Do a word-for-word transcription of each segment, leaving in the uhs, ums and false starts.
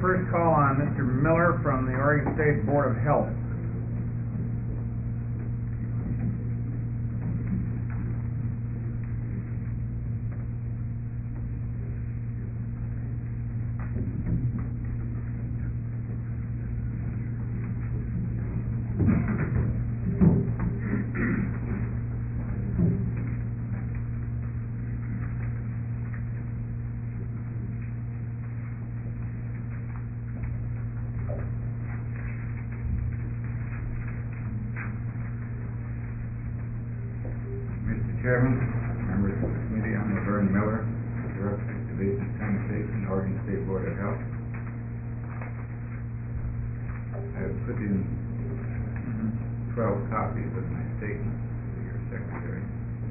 first call on Mister Miller from the Oregon State Board of Health. Chairman, members of the committee, I'm Laverne Miller, Director of Division of Sanitation, Oregon State Board of Health. I have put in twelve copies of my statement to your secretary.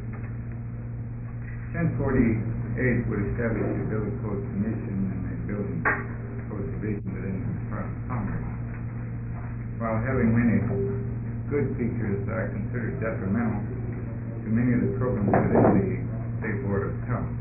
ten forty-eight would establish a building code commission and a building code division within the Department of Commerce. While having many good features that I consider detrimental to many of the programs within the State Board of Health.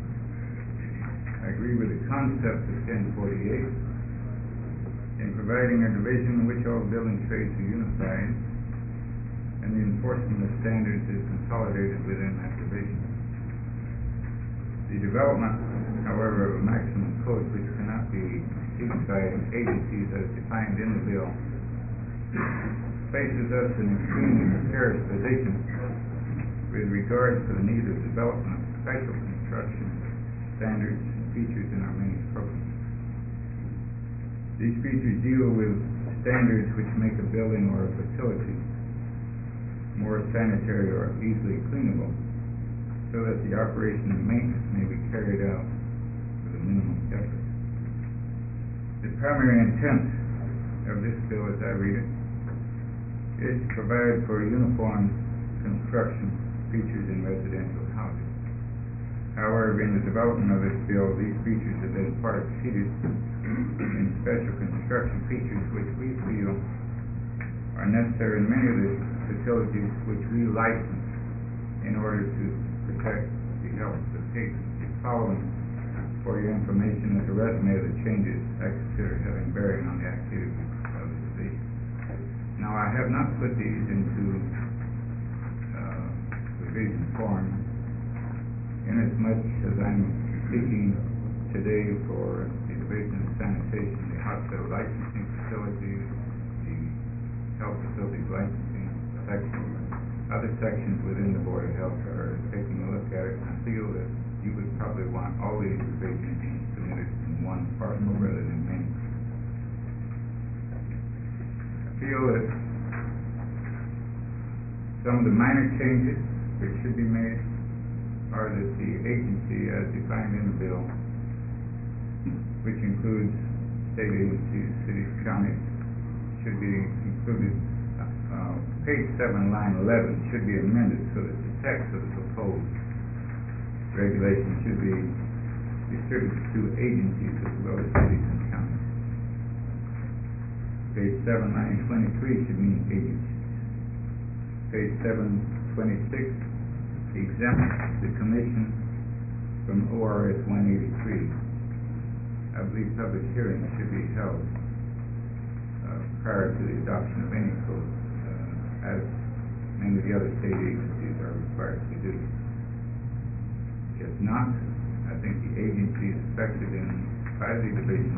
I agree with the concept of ten forty-eight in providing a division in which all building trades are unified and the enforcement of standards is consolidated within that division. The development, however, of a maximum code which cannot be exceeded by agencies as defined in the bill places us in an extremely precarious position with regard to the need of development of special construction standards and features in our many programs. These features deal with standards which make a building or a facility more sanitary or easily cleanable so that the operation and maintenance may be carried out with a minimum effort. The primary intent of this bill, as I read it, is to provide for uniform construction features in residential housing. However, in the development of this bill, these features have been part exceeded in special construction features which we feel are necessary in many of the facilities which we license in order to protect the health of the patients. The following for your information is a resume of the changes I consider having bearing on the activities of the division. Now, I have not put these into revision form inasmuch as I'm speaking today for the Division of Sanitation, the hospital licensing facilities, the health facilities licensing section. Other sections within the Board of Health are taking a look at it, and I feel that you would probably want all these revisions submitted in one parcel rather than many. I feel that some of the minor changes which should be made are that the agency as defined in the bill, which includes state agencies, cities, counties, should be included. Uh, page seven, line eleven should be amended so that the text of the proposed regulation should be distributed to agencies as well as cities and counties. Page seven, line twenty-three should mean agencies. Page seven twenty-six exempts the commission from O R S one eighty-three. I believe public hearings should be held uh, prior to the adoption of any code, uh, as many of the other state agencies are required to do. If not, I think the agencies affected in by the division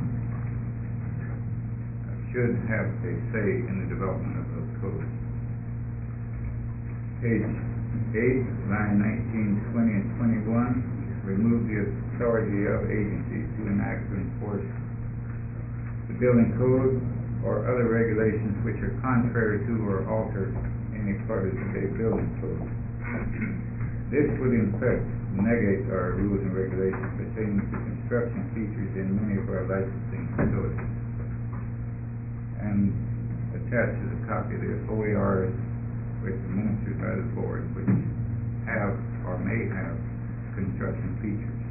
uh, should have a say in the development of those codes. Page eight, line nineteen, twenty, and twenty-one, remove the authority of agencies to enact or enforce the building code or other regulations which are contrary to or alter any part of the state building code. This would in fact negate our rules and regulations pertaining to construction features in many of our licensing facilities. And attached is a copy of the O A Rs which are administered by the board, which have or may have construction features.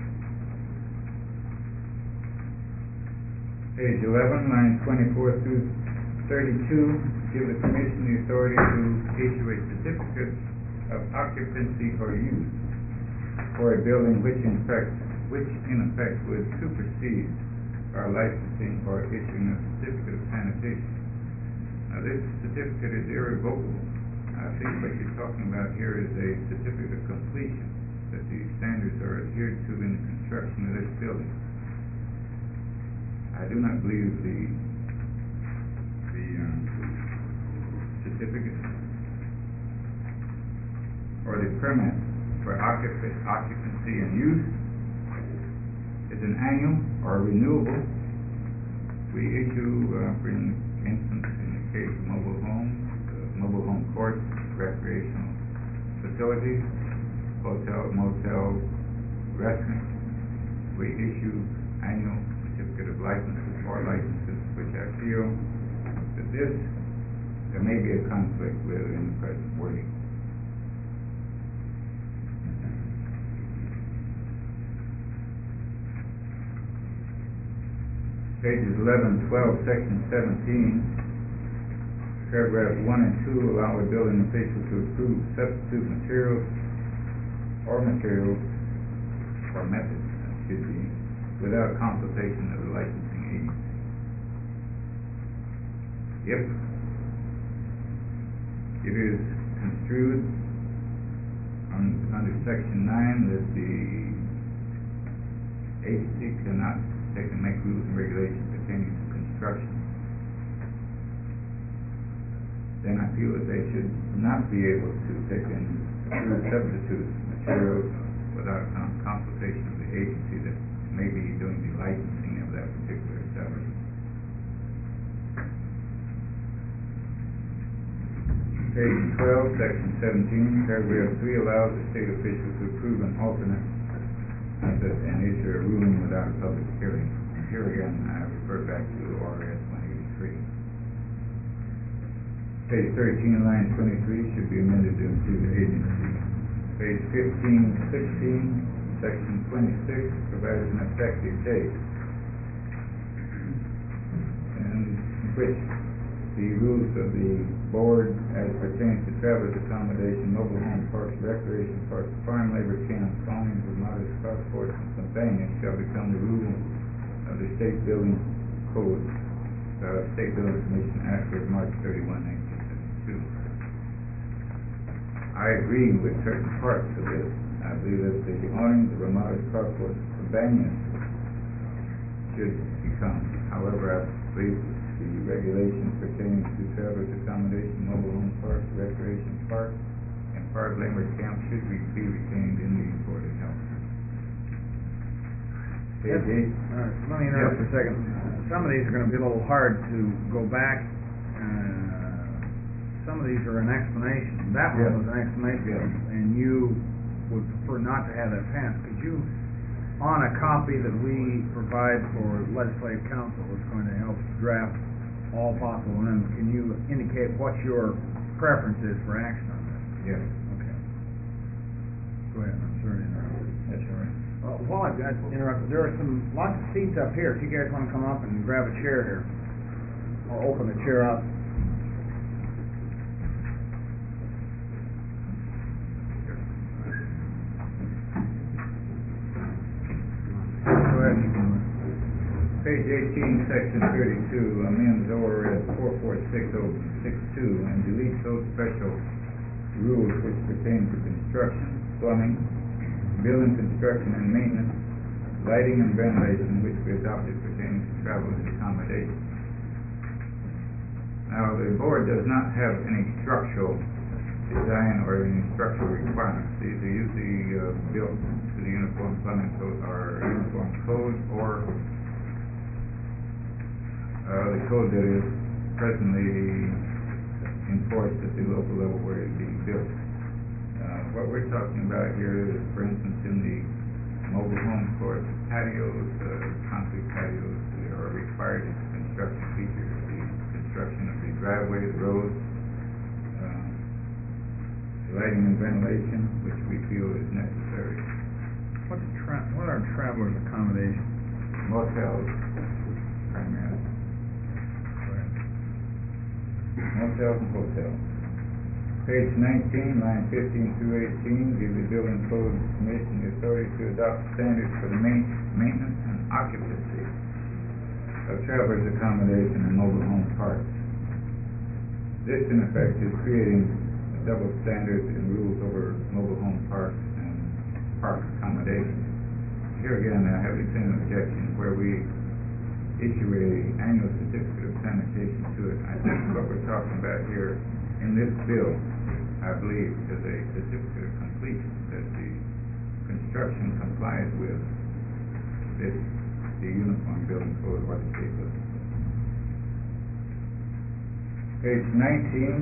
Page eleven, lines twenty-four through thirty-two give the Commission the authority to issue a certificate of occupancy or use for a building which in fact, which in effect would supersede or licensing or issuing a certificate of sanitation. Now, this certificate is irrevocable. I think what you're talking about here is a certificate of completion, that the standards are adhered to in the construction of this building. I do not believe the the um, certificate or the permit for occup- occupancy and use is an annual or renewable. We issue, uh, for instance, in the case of mobile homes, uh, mobile home courts, recreational facilities, hotels, motels, restaurants, we issue annual certificate of licenses or licenses, which I feel that this, there may be a conflict with in the present wording. Pages eleven, twelve, section seventeen, paragraphs one and two allow a building official to approve substitute materials or materials or methods, excuse me, without consultation of the licensing agency. If it is construed on, under section nine that the agency cannot take and make rules and regulations pertaining to construction, then I feel that they should not be able to take and approve substitute materials without con- consultation of the agency that may be doing the licensing of that particular establishment. Page twelve, section seventeen, paragraph three allows the state official to approve an alternate method and issue a ruling without a public hearing. Here again, I refer back to O R S one eighty-three. Page thirteen, line twenty-three should be amended to include the agency. Page fifteen, sixteen, section twenty-six provides an effective date, and which the rules of the board as pertains to travelers accommodation, mobile home parks, recreation parks, farm labor camps, awnings, modest carports, and companions shall become the rule of the State Building Code, uh, State Building Commission Act of March thirty-first, nineteen seventy-two. I agree with certain parts of this. I believe that the awnings, the modest carports, companions should become. However, I believe the regulations pertaining to travelers accommodation, mobile home parks, recreation parks, and park labor camps should be, be retained in the Board of Health. Page eight. All right, let me interrupt for a second. Some of these are going to be a little hard to go back. Uh, some of these are an explanation. That one Yes. was an explanation, Yes. and you would prefer not to have that passed. Could you, on a copy that we provide for legislative council, is going to help draft all possible amendments, can you indicate what your preference is for action on this? Yes. Okay. Go ahead. I'm sorry to interrupt. That's all right. Uh, while I've got interrupted, there are some lots of seats up here. If you guys want to come up and grab a chair here, or open the chair up. Go ahead. Page eighteen, section thirty-two, amends O R S four four six oh six two and deletes those special rules which pertain to construction, plumbing, building construction and maintenance, lighting and ventilation, which we adopted pertaining to travel and accommodation. Now, the board does not have any structural design or any structural requirements. These are usually uh, built to the uniform plumbing code or uniform code or uh, the code that is presently enforced at the local level where it is being built. Uh, what we're talking about here is, for instance, in the mobile home courts, patios, uh, concrete patios that are required as construction features, the construction of the driveway, the roads, uh, lighting and ventilation, which we feel is necessary. What's tra- what are travelers' accommodations? Motels, primarily. Motels and hotels. Page nineteen, line fifteen through eighteen, gives the Building Code Commission the authority to adopt standards for the main, maintenance and occupancy of travelers accommodation and mobile home parks. This, in effect, is creating a double standard and rules over mobile home parks and park accommodation. Here again, I have the same objection where we issue a annual certificate of sanitation to it. I think what we're talking about here in this bill, I believe, is a certificate of completion that the construction complies with this, the Uniform Building Code or the state building code. Page nineteen,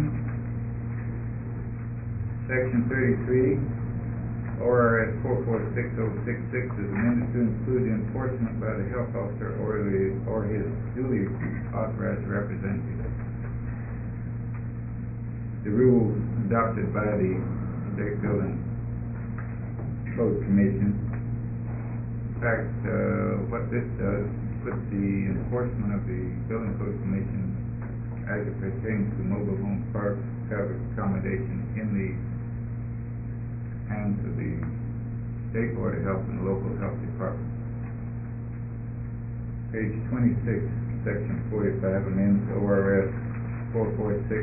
section thirty-three, O R S four four six oh six six is amended to include the enforcement by the health officer or the or his duly authorized representative. The rules adopted by the State Building Code Commission. In fact, uh, what this does puts the enforcement of the Building Code Commission as it pertains to mobile home parks, travel accommodation in the hands of the State Board of Health and local health department. Page twenty-six, section forty-five amends O R S four four six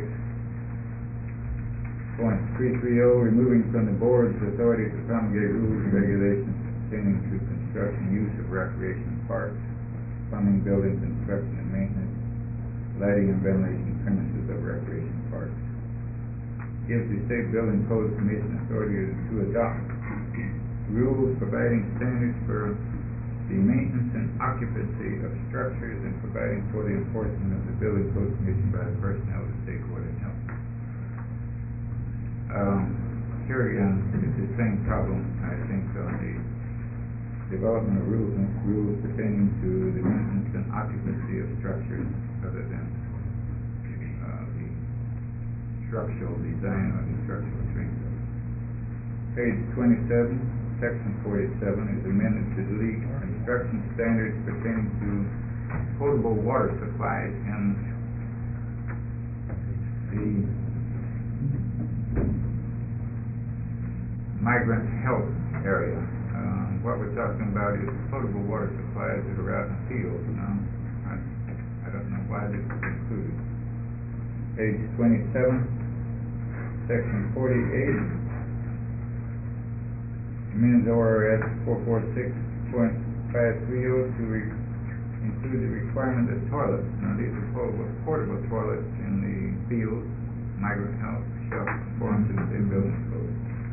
point three three oh, removing from the board's authority to promulgate rules and regulations pertaining to construction, use of recreation parks, plumbing, buildings, inspection and maintenance, lighting and ventilation premises of recreation parks. Gives the State Building Code Commission authority to adopt rules providing standards for the maintenance and occupancy of structures and providing for the enforcement of the Building Code Commission by the personnel of the State Board of Health. Um, here again, it's the same problem, I think, on the development of rules and rules pertaining to the maintenance and occupancy of structures other than uh, the structural design or the structural strength. Page twenty-seven, section forty-seven is amended to delete construction standards pertaining to potable water supplies in the migrant health area. Um, what we're talking about is potable water supplies that are out in the fields. Now, I, I don't know why this is included. Page twenty-seven, section forty-eight, amends O R S four four six point five three oh to re include the requirement of toilets. Now, these are portable, portable toilets in the fields, migrant health, shall conform to the same building code.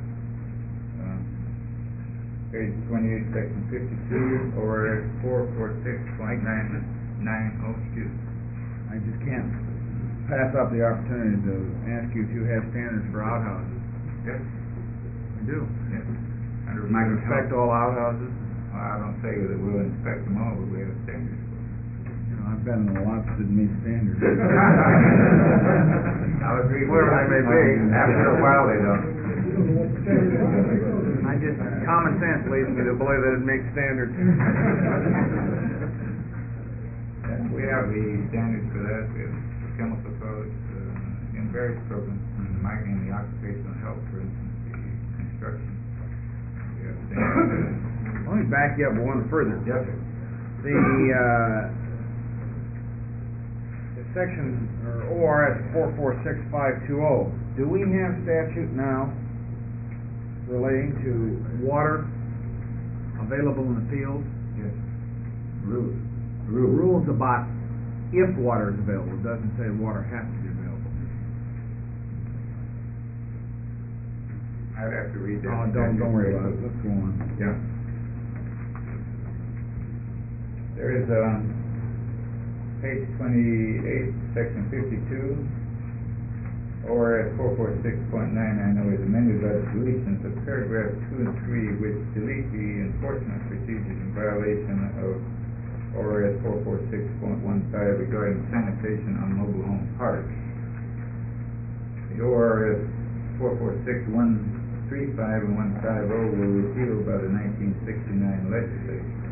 Page twenty-eight, section fifty-two, O R S four four six point nine nine oh, excuse me. I just can't pass up the opportunity to ask you if you have standards for outhouses. Yes. We do. Yes. Under We migrant inspect health. all outhouses. Well, I don't say that we'll inspect them all, but we have standards for them. You know, I've been in a lot that didn't meet standards. I'll agree with Wherever that. they may be. After a while, they don't. I just, common sense leads me to believe that it makes standards. Yeah, we have the standards for that. We have chemical codes uh, in various programs, in the, in the occupational health, for instance, the construction. We have standards. Let me back you up one further. Yes, sir. The, uh, the section, or O R S four four six five two oh, do we have statute now relating to water available in the field? Yes. Rules. Rules. Rules about if water is available. It doesn't say water has to be available. I'd have to read that. Oh, don't, don't worry about it. Let's go on. Yeah. There is a page twenty-eight, section fifty-two, O R S four four six point nine nine oh is amended by the deletions of paragraph two and three, which delete the enforcement procedures in violation of O R S four four six point one five regarding sanitation on mobile home parks. The O R S four four six one three five and one fifty were repealed by the nineteen sixty-nine legislature.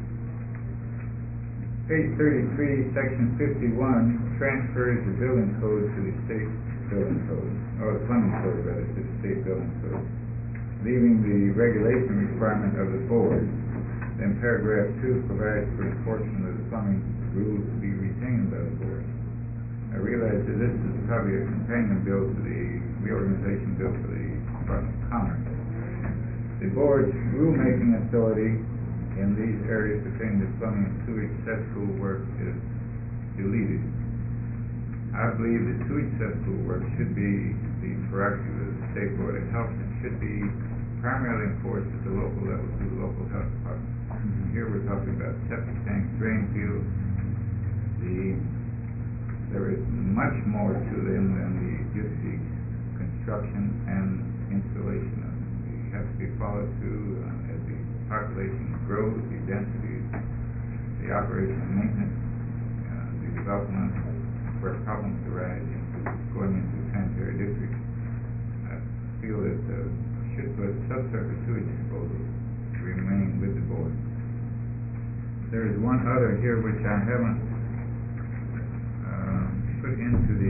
Page thirty-three, section fifty-one, transfers the building code to the state building code, or the plumbing code rather, to the state building code, leaving the regulation requirement of the board. Then paragraph two provides for enforcement of the plumbing rules to be retained by the board. I realize that this is probably a companion bill to the reorganization bill for the Department of Commerce. The board's rulemaking authority in these areas pertaining to plumbing and sewage cesspool work is deleted. I believe that sewage cesspool work should be the prerogative of the State Board of Health and should be primarily enforced at the local level through the local health department. Mm-hmm. Here we're talking about septic tanks, drain fields. The, there is much more to them than the, just the construction and installation of them. They have to be followed through uh, as the population grows, the density, the operation and maintenance, uh, the development where problems arise into going into sanitary districts. I feel that uh, should put subsurface sewage disposal to remain with the board. There is one other here which I haven't uh, put into the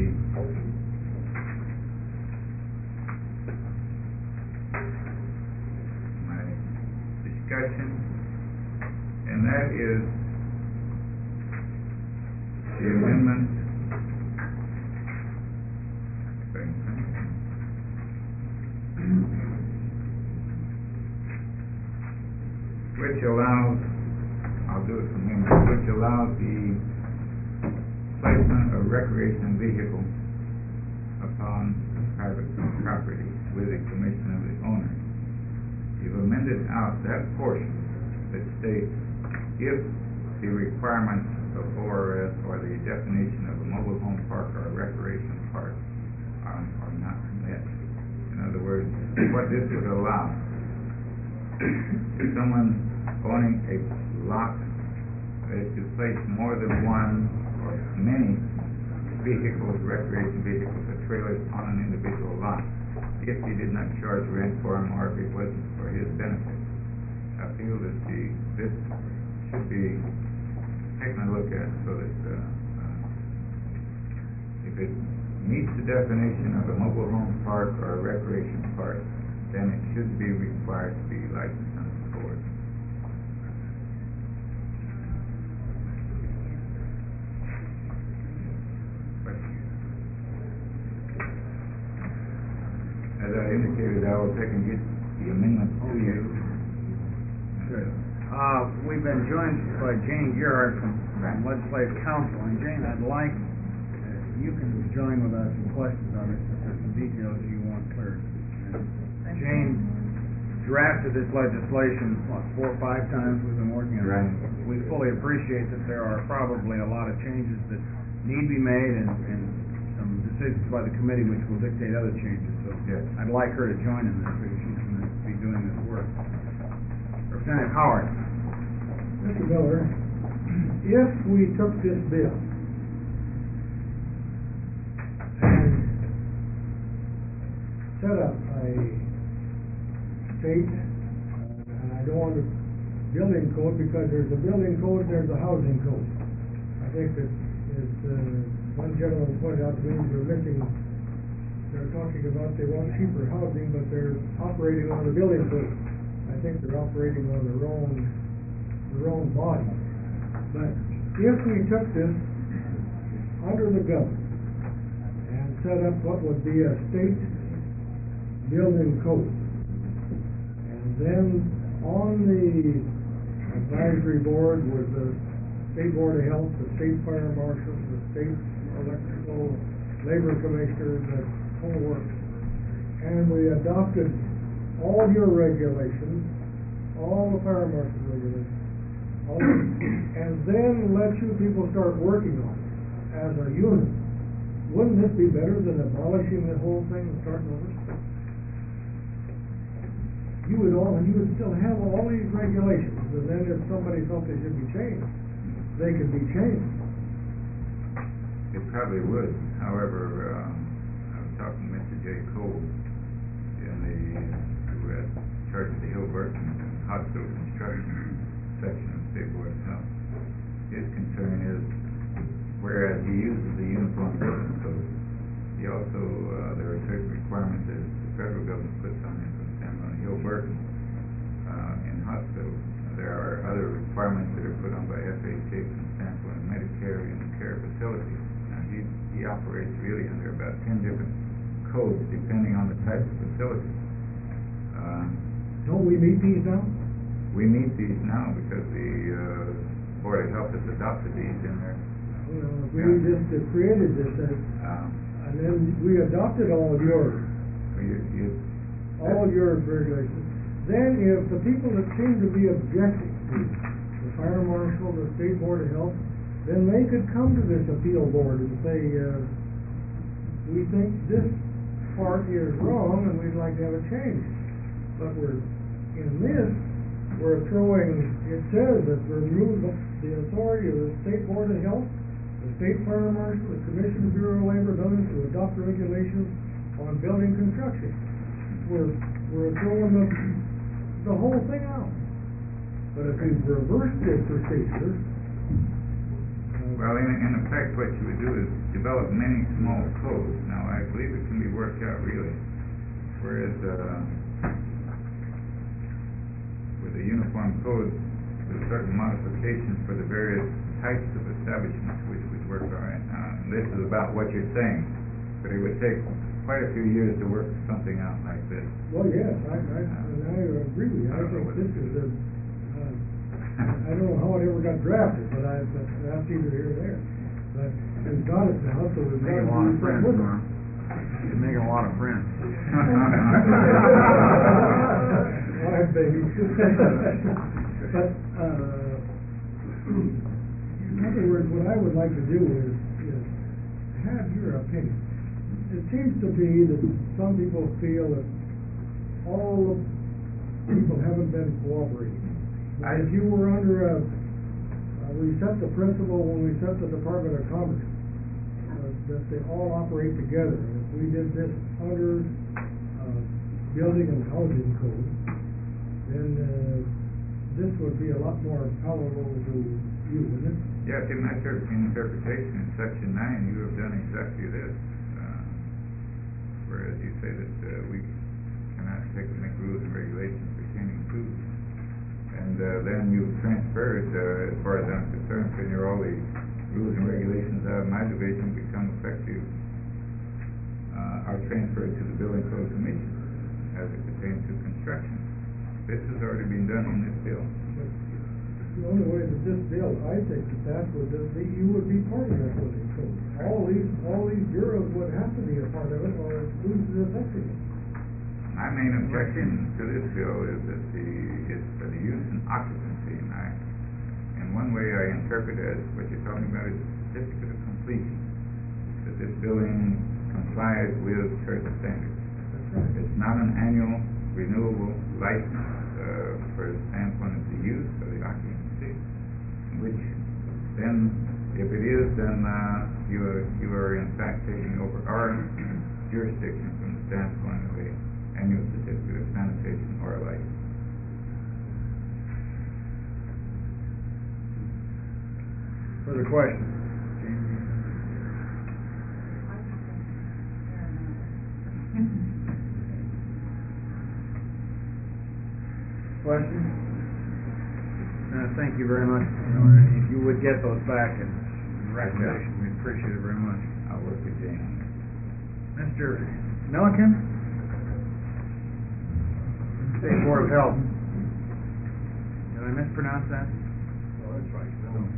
my discussion, and that is the amendment which allows, I'll do it from memory, which allows the placement of recreational vehicle upon private property with the permission of the owner. You've amended out that portion that states if the requirements of O R S or the definition of a mobile home park or a recreation park are, are not met. In other words, what this would allow, if someone owning a lot is to place more than one or many vehicles, recreation vehicles or trailers on an individual lot, if he did not charge rent for them or if it wasn't for his benefit. I feel that the, this should be taken a look at so that uh, uh, if it meets the definition of a mobile home park or a recreation park, then it should be required to be licensed under the board. As I indicated, I will take and get the amendment to you. Good. Uh, we've been joined by Jane Gerhardt from from Legislative Council, and Jane, I'd like, uh, you can join with us in questions on this if there's some details you want cleared. And Jane drafted this legislation, what, four or five times we've been working on it. Right. We fully appreciate that there are probably a lot of changes that need to be made and, and some decisions by the committee which will dictate other changes. So yes. I'd like her to join in this because she's going to be doing this work. Representative Howard. Mister Miller, if we took this bill and set up a state, uh, and I don't want a building code because there's a building code and there's a housing code. I think that, as uh, one gentleman pointed out to me, we're missing, they're talking about they want cheaper housing, but they're operating on the building code. I think they're operating on their own, their own body. But if we took this under the government and set up what would be a state building code, and then on the advisory board was the State Board of Health, the State Fire Marshal, the State Electrical Labor Commissioner, the whole work, and we adopted all your regulations, all the fire marshal regulations, all of, and then let you people start working on it as a unit. Wouldn't this be better than abolishing the whole thing and starting over? You would all, you would still have all these regulations, and then if somebody felt they should be changed, they could be changed. It probably would. However, um, I was talking to Mister J. Cole in the who had charge of the Hill Burton Hospital Construction section of the State Board of Health. His concern is, whereas he uses the Uniform Building Code, he also uh, there are certain requirements that the federal government puts on him, for example, on Hill Burton uh, in hospitals. There are other requirements that are put on by F H A, for example, in Medicare. uh, ten different codes depending on the type of facility. Uh, Don't we meet these now? we meet these now because the uh, Board of Health has adopted these in their, Well, if we Yeah. just uh, created this, uh, um, and then we adopted all of yours, you, you, all your regulations, then if the people that seem to be objecting to the fire marshal, the state board of health, then they could come to this appeal board and say, uh, we think this part is wrong and we'd like to have a change. But we're, in this, we're throwing, it says that remove the authority of the state board of health, the state fire marshal, the commission of Bureau of Labor, and others to adopt regulations on building construction. We're, we're throwing the, the whole thing out. But if we reverse the procedure, uh, well, in, in effect, what you would do is develop many small codes. Now, I believe it can be worked out really. Whereas, uh, with a uniform code, with certain modifications for the various types of establishments which would work all right. Now, and this is about what you're saying, but it would take quite a few years to work something out like this. well, yes, I, I, and I agree with you. I think this is a, uh, I don't know how it ever got drafted, but I, but that's either here or there. But we've got it now, so we've got Making a to lot of do friends, something with it. Norm. You're making a lot of friends. Five babies. But, uh, in other words, what I would like to do is, is have your opinion. It seems to be that some people feel that all the people haven't been cooperating. I- If you were under a, uh, we set the principle when we set the Department of Commerce, uh, that they all operate together. And if we did this under, uh, building and housing code, then, uh, this would be a lot more palatable to you, wouldn't it? Yes, in that ter- interpretation in section nine, you have done exactly this. Uh, whereas you say that uh, we cannot take and make rules and regulations pertaining to, and uh, then you've transferred, uh, as far as I'm concerned, then you're all the rules and regulations out of my division become effective, uh, are transferred to the Building Code Commission as it pertains to construction. This has already been done in this bill. But the only way that this bill, I think that that would, that you would be part of that building code. All these, all these bureaus would have to be a part of it, or it loses effectiveness. My main objection to this bill is that the, it's for the use and occupancy, and I, in one way I interpret as what you're talking about is a certificate of completion, that this building complies with certain standards. That's right. It's not an annual renewable license, uh, for the standpoint of the use or the occupancy, which then, if it is, then, uh, you are, you are in fact taking over our jurisdiction from the standpoint of a annual certificate of sanitation or a license. Further questions? Jamie? Questions? Uh, thank you very much. If you would get those back in recommendation, we'd appreciate it very much. I'll work with Jane on this. Mister Milliken? State Board of Health. Did I mispronounce that? Oh, that's right. No.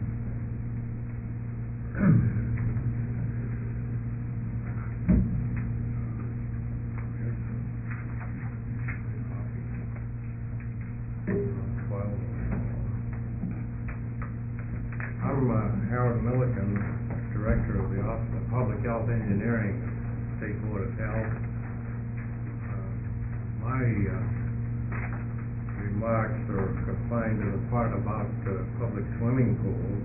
I'm uh, Harold Milliken, Director of the Office of Public Health Engineering, State Board of Health. Uh, my uh, remarks are confined to the part about uh, public swimming pools.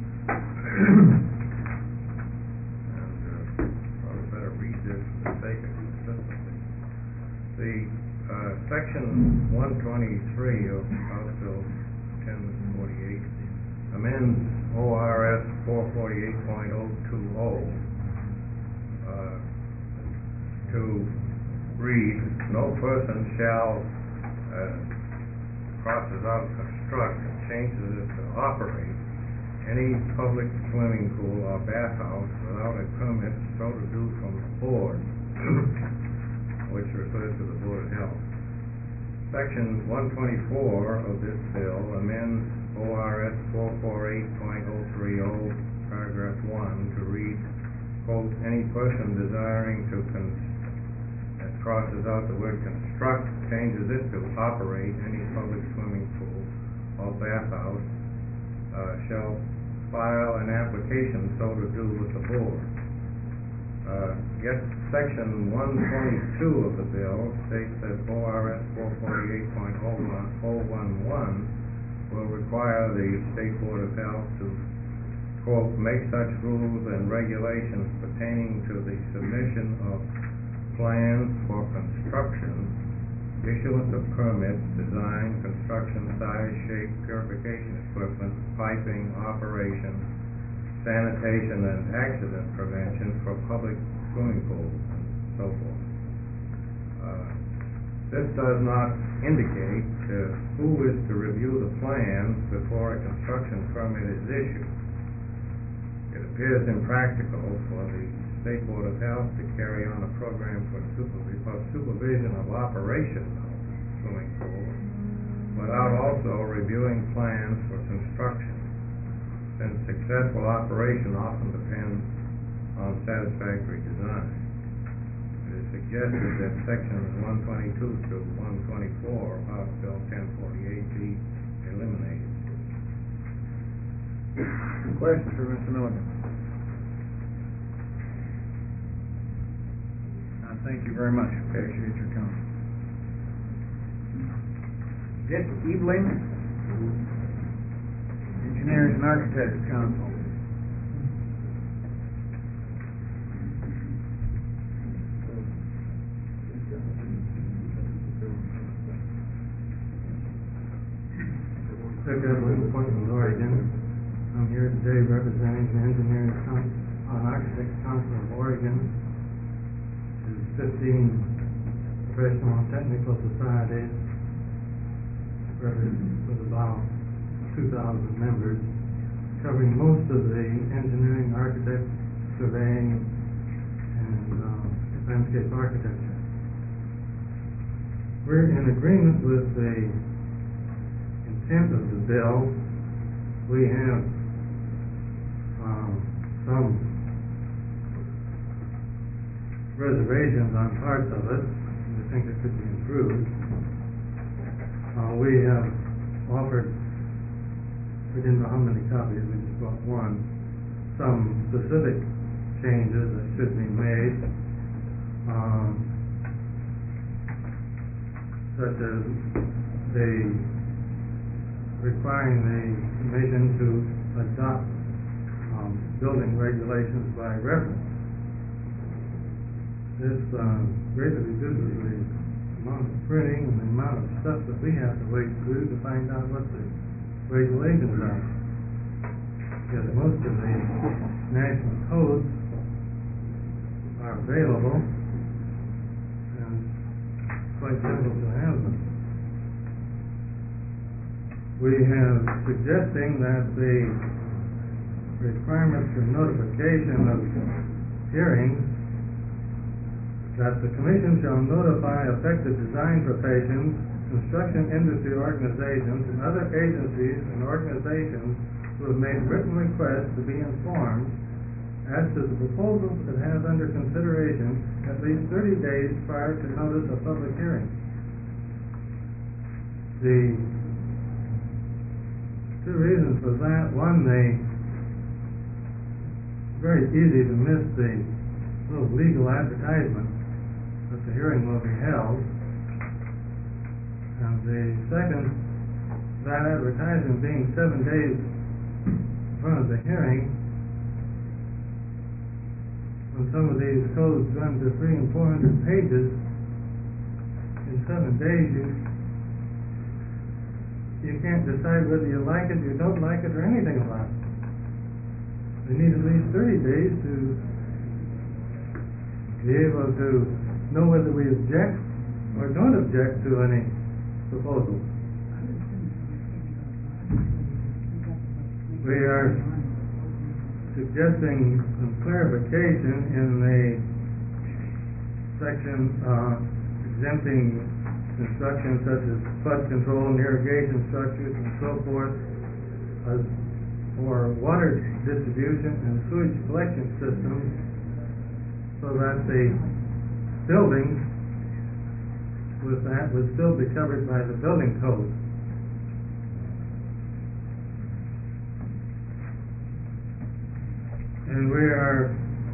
And uh, probably better read this for the sake of consistency. The uh, section one twenty-three of House Bill ten forty-eight amends O R S four forty-eight point oh two oh uh, to read, no person shall uh, crosses out construct and changes it to operate any public swimming pool or bathhouse without a permit so to do from the board, which refers to the Board of Health. Section one twenty-four of this bill amends O R S four forty-eight point oh three oh, paragraph one, to read, quote, any person desiring to con that crosses out the word construct, changes it to operate any public swimming pool or bathhouse, uh, shall file an application so to do with the board. Uh, yet section one twenty-two of the bill states that O R S four forty-eight point oh one will require the State Board of Health to, quote, make such rules and regulations pertaining to the submission of plans for construction, issuance of permits, design, construction, size, shape, purification equipment, piping, operation, sanitation, and accident prevention for public swimming pools, and so forth. Uh, this does not indicate uh, who is to review the plans before a construction permit is issued. It appears impractical for the State Board of Health to carry on a program for supervi- for supervision of operation of swimming pools without also reviewing plans for construction, since successful operation often depends on satisfactory design. It is suggested that sections one twenty-two to one twenty-four of House Bill ten forty-eight be eliminated. Questions for Mister Milligan? Uh, thank you very much. Appreciate your comment. Dick Ebling, Engineers and Architects Council. Dick Ebling, Portland, Oregon. I'm here today representing the Engineers Council, uh, Architects Council of Oregon. There's fifteen professional and technical societies with about two thousand members, covering most of the engineering, architect, surveying, and uh, landscape architecture. We're in agreement with the intent of the bill. We have um, some reservations on parts of it. We think it could be improved. Uh, we have offered, we didn't know how many copies, we just bought one, some specific changes that should be made, um, such as the requiring the commission to adopt um, building regulations by reference. This uh, greatly reduces the amount of printing and the amount of stuff that we have to wait through to find out what the regulations are. Because most of the national codes are available and it's quite difficult to have them. We have suggesting that the requirements for notification of hearings, that the Commission shall notify affected design professions, construction industry organizations, and other agencies and organizations who have made written requests to be informed as to the proposals it has under consideration at least thirty days prior to notice of public hearing. The two reasons for that: one, they very easy to miss the little legal advertisement that the hearing will be held, and the second, that advertisement being seven days in front of the hearing, when some of these codes run to three and four hundred pages in seven days, you you can't decide whether you like it, you don't like it, or anything about it. We need at least thirty days to be able to know whether we object or don't object to any proposal. We are suggesting some clarification in the section, uh, exempting construction such as flood control and irrigation structures and so forth, as for water distribution and sewage collection systems, so that the buildings with that would still be covered by the building code. And we are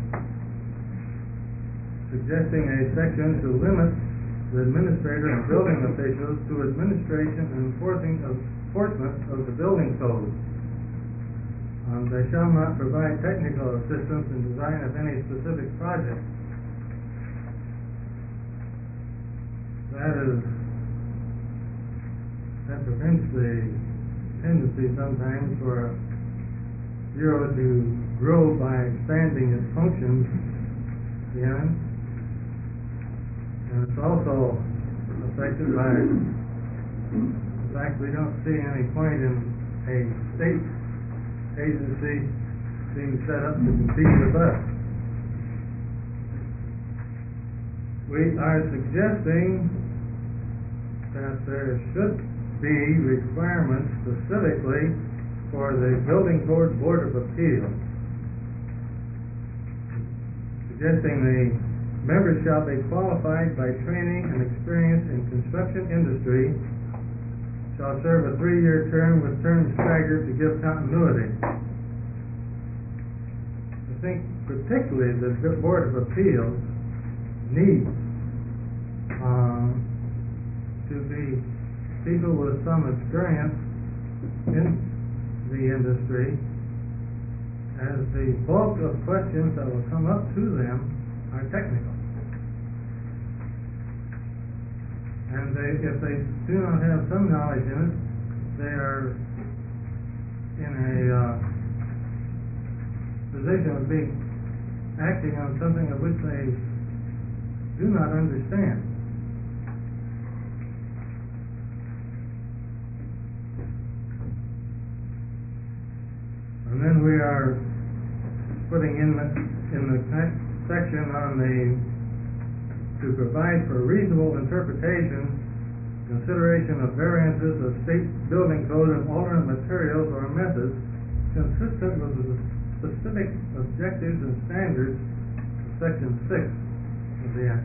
suggesting a section to limit the administrator and building officials to administration and enforcing of enforcement of the building code. Um, they shall not provide technical assistance in design of any specific project. That is, that prevents the tendency sometimes for a bureau to grow by expanding its functions beyond. And it's also affected by the fact we don't see any point in a state agency being set up to compete with us. We are suggesting that there should be requirements specifically for the Building Code Board of Appeals, suggesting the members shall be qualified by training and experience in construction industry, shall serve a three-year term with terms staggered to give continuity. I think particularly the Board of Appeals needs uh, to be people with some experience in the industry, as the bulk of questions that will come up to them are technical. And they, if they do not have some knowledge in it, they are in a uh, position of being acting on something of which they do not understand. And then we are putting in the, in the section on the to provide for reasonable interpretation, consideration of variances of state building code and alternate materials or methods consistent with the specific objectives and standards of section six of the Act.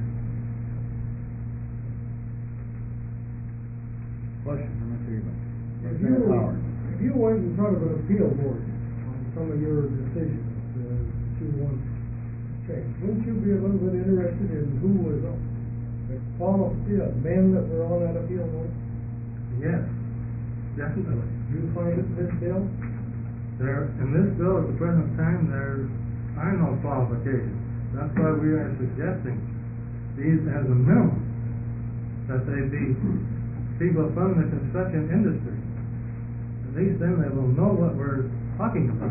Question from Mister Ewing. If you, if you went in front of an appeal board on some of your decisions uh, that you want to change, wouldn't you be a little bit interested in who was on the quality of men that were on that appeal board? Yes, definitely. You find it in this bill? There, in this bill at the present time, there are no qualifications. That's why we are suggesting these as a minimum, that they be people from the construction industry. At least then they will know what we're talking about.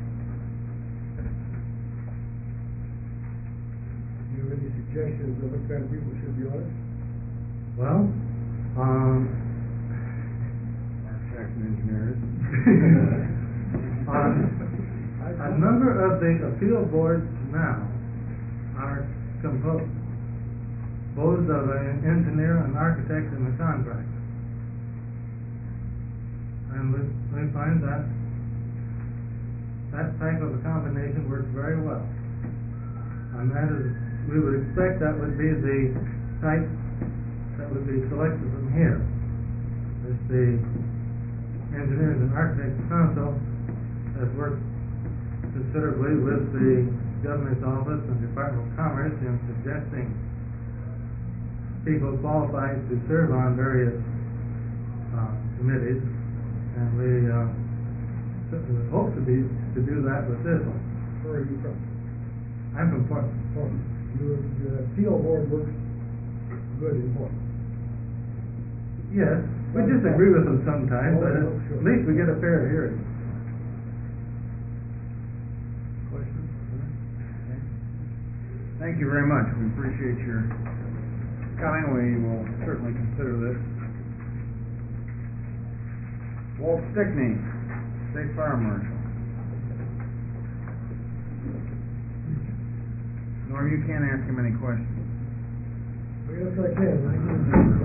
Do you have any suggestions of what kind of people should be on it? Well, um, Architects and engineers. uh, a number of the appeal boards now are composed composed of an engineer, an architect, and a contractor. And we, we find that that type of a combination works very well. And that is, we would expect that would be the type that would be selected from here. As the Engineers and Architects Council has worked considerably with the Governor's Office and Department of Commerce in suggesting people qualified to serve on various uh, committees, and we uh, certainly hope to be to do that with this one. Where are you from? I'm from Portland. Portland. Your, your appeal board works good in Portland. Yes, we disagree with them sometimes, Oh, but no, at sure. least we get a fair hearing. Questions? Okay. Thank you very much. We appreciate your coming. We will certainly consider this. Walt Stickney, State Fire Marshal. Nor you can't ask him any questions. Yes, I can, I can.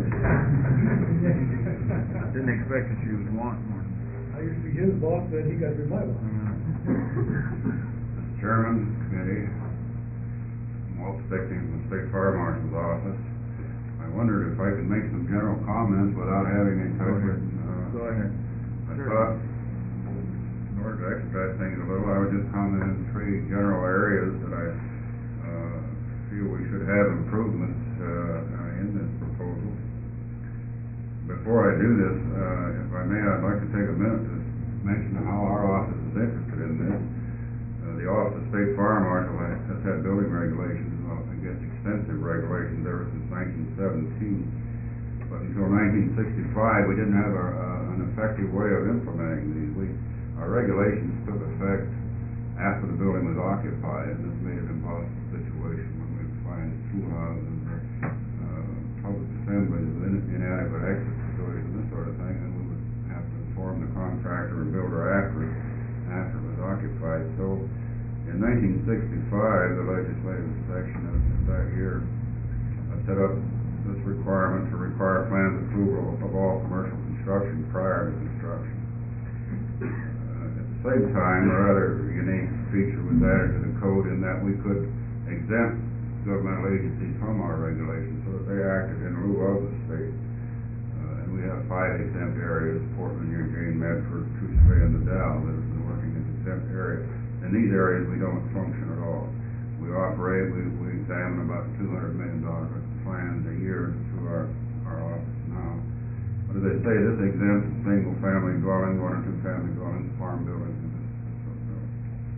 Didn't expect that you would want one. I used to be his boss, then he got to be my boss. Mister Chairman, committee, I'm Walt Stickney from the State Fire Marshal's office. I wondered if I could make some general comments without having any type of, uh... Go ahead. I Sure. thought, in order to expedite things a little, I would just comment on three general areas that I, uh, feel we should have improvements, uh, uh, in this proposal. Before I do this, uh, if I may, I'd like to take a minute to mention how our office is interested in this. Uh, the Office of State Fire Marshal has has had building regulations, well, I guess extensive regulations ever since nineteen seventeen. But until nineteen sixty-five, we didn't have a, uh, an effective way of implementing these. We, our regulations took effect after the building was occupied, and this made it an impossible situation when we find schoolhouses, uh, public assemblies with in- inadequate exit facilities and this sort of thing, and we would have to inform the contractor or builder after it, after it was occupied. So in nineteen sixty-five, the legislative section of that year uh, set up this requirement to require plans approval of all commercial construction prior to construction. Uh, at the same time, a rather unique feature was added to the code in that we could exempt governmental agencies from our regulations so that they acted in lieu of the state. Uh, and we have five exempt areas: Portland, Eugene, Medford, Coos Bay, and the Dalles that have been working in exempt areas. In these areas, we don't function at all. We operate, we, we examine about two hundred million dollars worth of plans a year through our, our office now. But as I say, this exempts single-family dwellings, one or two-family dwellings, farm buildings, and this, this sort of building.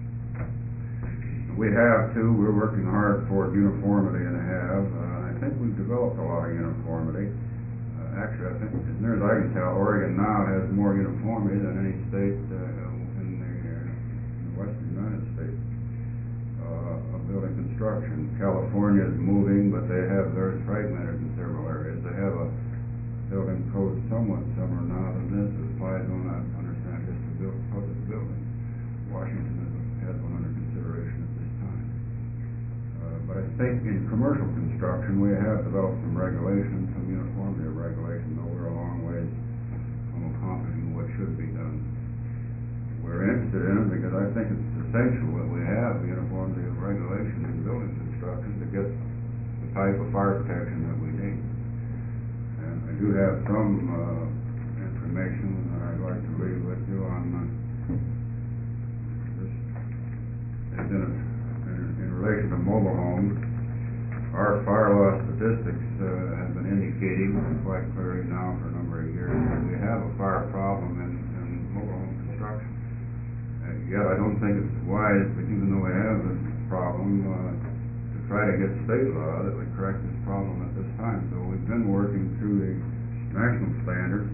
We have, too, we're working hard for uniformity and have, uh, I think we've developed a lot of uniformity. Uh, actually, I think, as near as I can tell, Oregon now has more uniformity than any state uh, in the, uh, in the western United States. Uh, of building construction. California is moving, but they have theirs fragmented in several areas. They have a building code somewhat similar now than this. It applies on, I understand, just to build public buildings. Washington is, has one under consideration at this time. Uh, but I think in commercial construction, we have developed some regulations, some uniformity of regulations, though we're a long ways from accomplishing what should be done. We're interested in it because I think it's essential that we have uniformity of regulation in building construction to get the type of fire protection that we need. And I do have some uh, information that I'd like to leave with you on uh, this. It's in, a, in, in relation to mobile homes. Our fire loss statistics uh, have been indicating quite clearly now for a number of years that we have a fire problem in, in mobile home construction. Yet I don't think it's wise, but even though we have this problem, uh, to try to get state law that would correct this problem at this time. So we've been working through the national standards.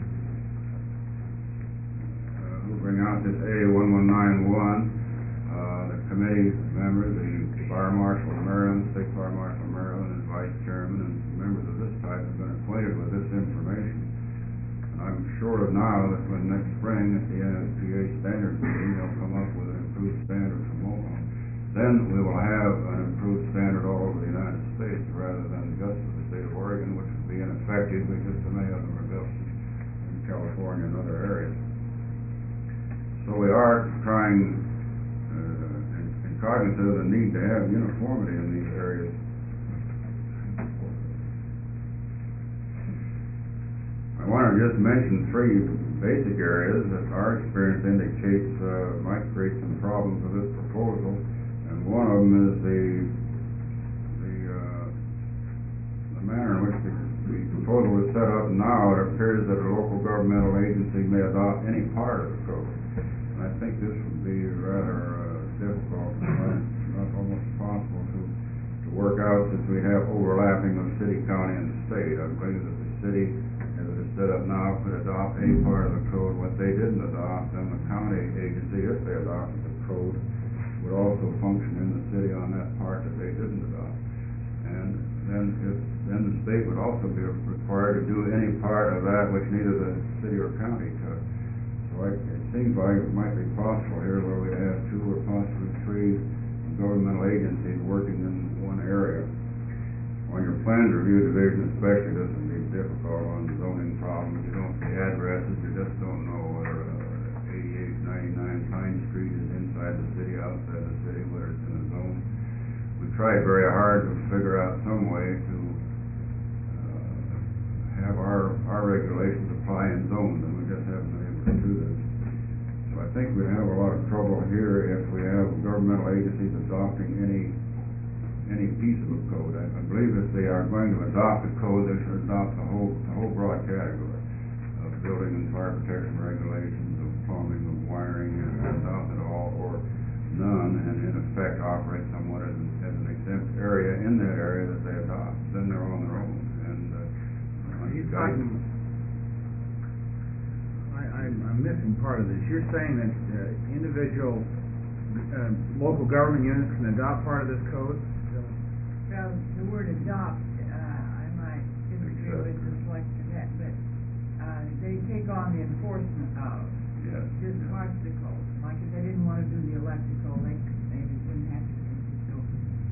Uh, we'll bring out this A one one nine one. Uh, the committee members, the Fire Marshal of Maryland, State Fire Marshal of Maryland, and Vice Chairman, and members of this type have been acquainted with this information. I'm sure now that when next spring at the N S P A standards meeting, they'll come up with an improved standard for mobile homes. Then we will have an improved standard all over the United States rather than just for the state of Oregon, which would be ineffective because so many of them are built in California and other areas. So we are trying uh, and, and cognizant of the need to have uniformity in these areas. I want to just mention three basic areas that our experience indicates uh, might create some problems with this proposal, and one of them is the the, uh, the manner in which the, the proposal is set up now. It appears that a local governmental agency may adopt any part of the code, and I think this would be rather uh, difficult, not almost impossible to to work out since we have overlapping of city, county, and state. I believe that the city, set up now, could adopt any part of the code. What they didn't adopt, then the county agency, if they adopted the code, would also function in the city on that part that they didn't adopt. And then if then the state would also be required to do any part of that which neither the city or county could. So I, it seems like it might be possible here where we'd have two or possibly three governmental agencies working in one area. On your plans review division especially, this would be difficult on zoning problems. You don't see addresses, you just don't know whether uh, eighty-eight ninety-nine Pine Street is inside the city, outside the city, whether it's in a zone. We tried very hard to figure out some way to uh, have our, our regulations apply in zones, and we just haven't been able to do this. So I think we have a lot of trouble here if we have governmental agencies adopting any any piece of a code. I, I believe if they are going to adopt a code, they should adopt the whole the whole broad category of building and fire protection regulations, of plumbing, of wiring, and adopt it all or none, and in effect operate somewhat as, an- as an exempt area in that area that they adopt. Then they're on their own. And uh, Are you I- talking, I, I'm, I'm missing part of this. You're saying that uh, individual, uh, local government units can adopt part of this code? Well, the word adopt, uh, I might disagree with the selection of that, but, uh, they take on the enforcement of yes. just parts of the code. Like if they didn't wanna do the electrical, they, they wouldn't have to do, so,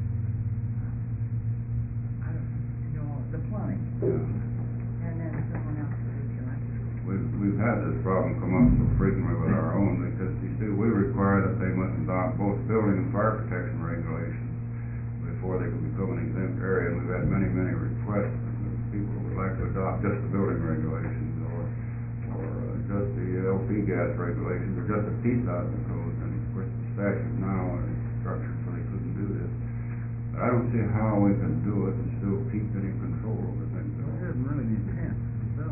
uh, I don't know, the plumbing, Yeah. and then someone else would do the electrical. We've, we've had this problem come up so frequently with our own, because you see, we require that they must adopt both building and fire protection regulations before they can become an exempt area, and we've had many, many requests. People would like to adopt just the building regulations, or, or uh, just the L P gas regulations, or just a piece out of the code, and of course, the statute now is structured so they couldn't do this. But I don't see how we can do it and still keep any control over things. It isn't really the intent, no.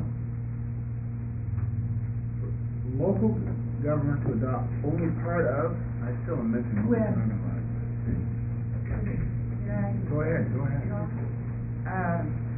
Local government to adopt only part of, I still am missing what you're Well- talking about. Can I? Go ahead, go ahead. Uh,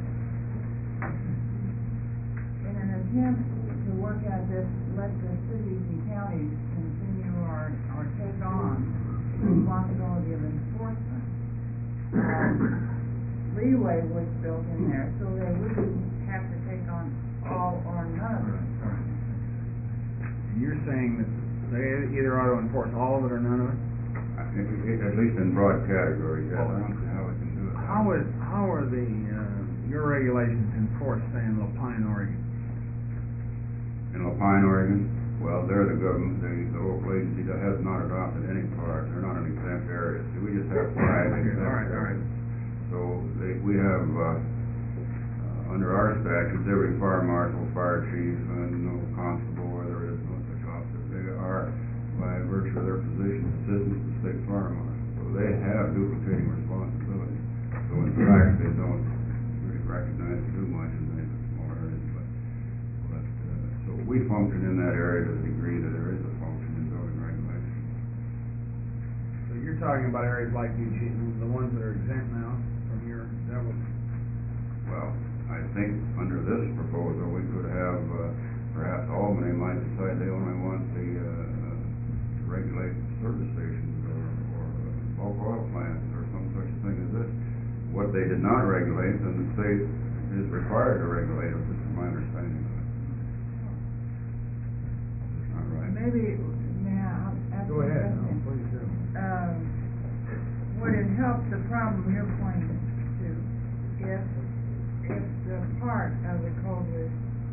in an attempt to work out this, let the cities and counties continue or, or take on the responsibility of enforcement, uh, leeway was built in there, so they wouldn't have to take on all or none of it. And you're saying that they either ought to enforce all of it or none of it? I think it- At least in broad categories, yes. I don't see how we can do it. How is, how are the, uh, your regulations enforced, say, in Lapine, Oregon? In Lapine, Oregon, well, they're the government, the, the local agency that has not adopted any part, they're not an exempt area. See, we just have five Okay, exempt all right, all right. areas. So they, we have, uh, uh, under our statutes, every fire marshal, fire chief, and no constable, where there is no such officer, they are, by virtue of their position, assistants to state fire marshal. So they have duplicating responsibilities. So in fact, they don't really recognize or do much in the small areas, but, but, uh, so we function in that area to the degree that there is a function in building regulations. So you're talking about areas like Eugene, the ones that are exempt now from your, that was, Well, I think under this proposal, we could have, uh, perhaps Albany might decide they only want the, uh, uh, to regulate service stations or, or uh, bulk oil plants or some such thing as this. What they did not regulate, then the state is required to regulate it, this is my understanding of it. All right. Maybe, may I ask go a ahead, no, question? please do. Um, would it help the problem you're pointing to if, if the part of the code was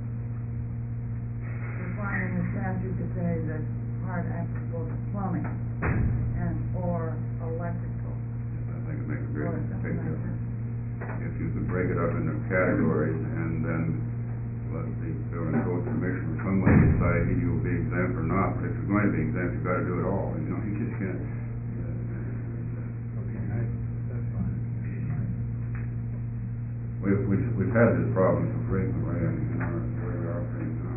defined in the statute to say that part applicable to plumbing and or electrical? I think it makes a great or something big like difference. that? If you could break it up into categories and then let the building code commission or someone decide either you'll be exempt or not, but if you're going to be exempt, you've got to do it all, you know, you just can't. uh, Okay, I, that's fine. We've, we've, we've had this problem so frequently in in our, where we are operating now.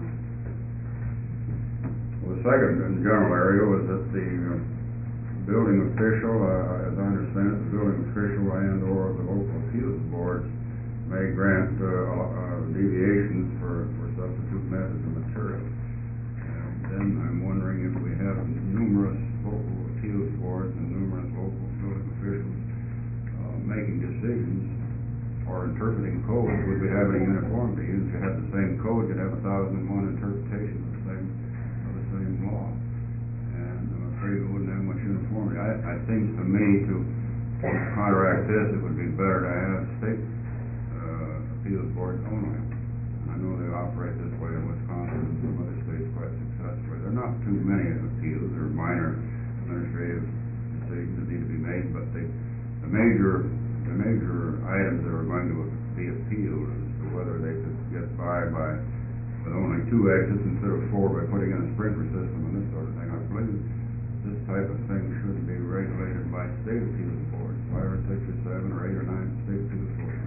Well, the second in general area was that the uh, building official, uh, as I understand it, the building official and or the local appeals boards may grant, uh, uh, deviations for, for substitute methods of material. And then I'm wondering if we have numerous local appeals boards and numerous local building officials, uh, making decisions or interpreting codes, would we have any uniformity? If you had the same code, you'd have a thousand and one interpretations of the same, of the same law. And I'm afraid we wouldn't have much uniformity. I, I seems to me to counteract this, it would be better to have state, uh, appeals boards only. I know they operate this way in Wisconsin and some other states quite successfully. There are not too many appeals, there are minor administrative decisions that need to be made, but the, the major, the major items that are going to be appealed as to whether they could get by by with only two exits instead of four by putting in a sprinkler system and this sort of thing. I believe this type of thing should be regulated by state appeals boards, five or six or seven or eight or nine state appeals boards.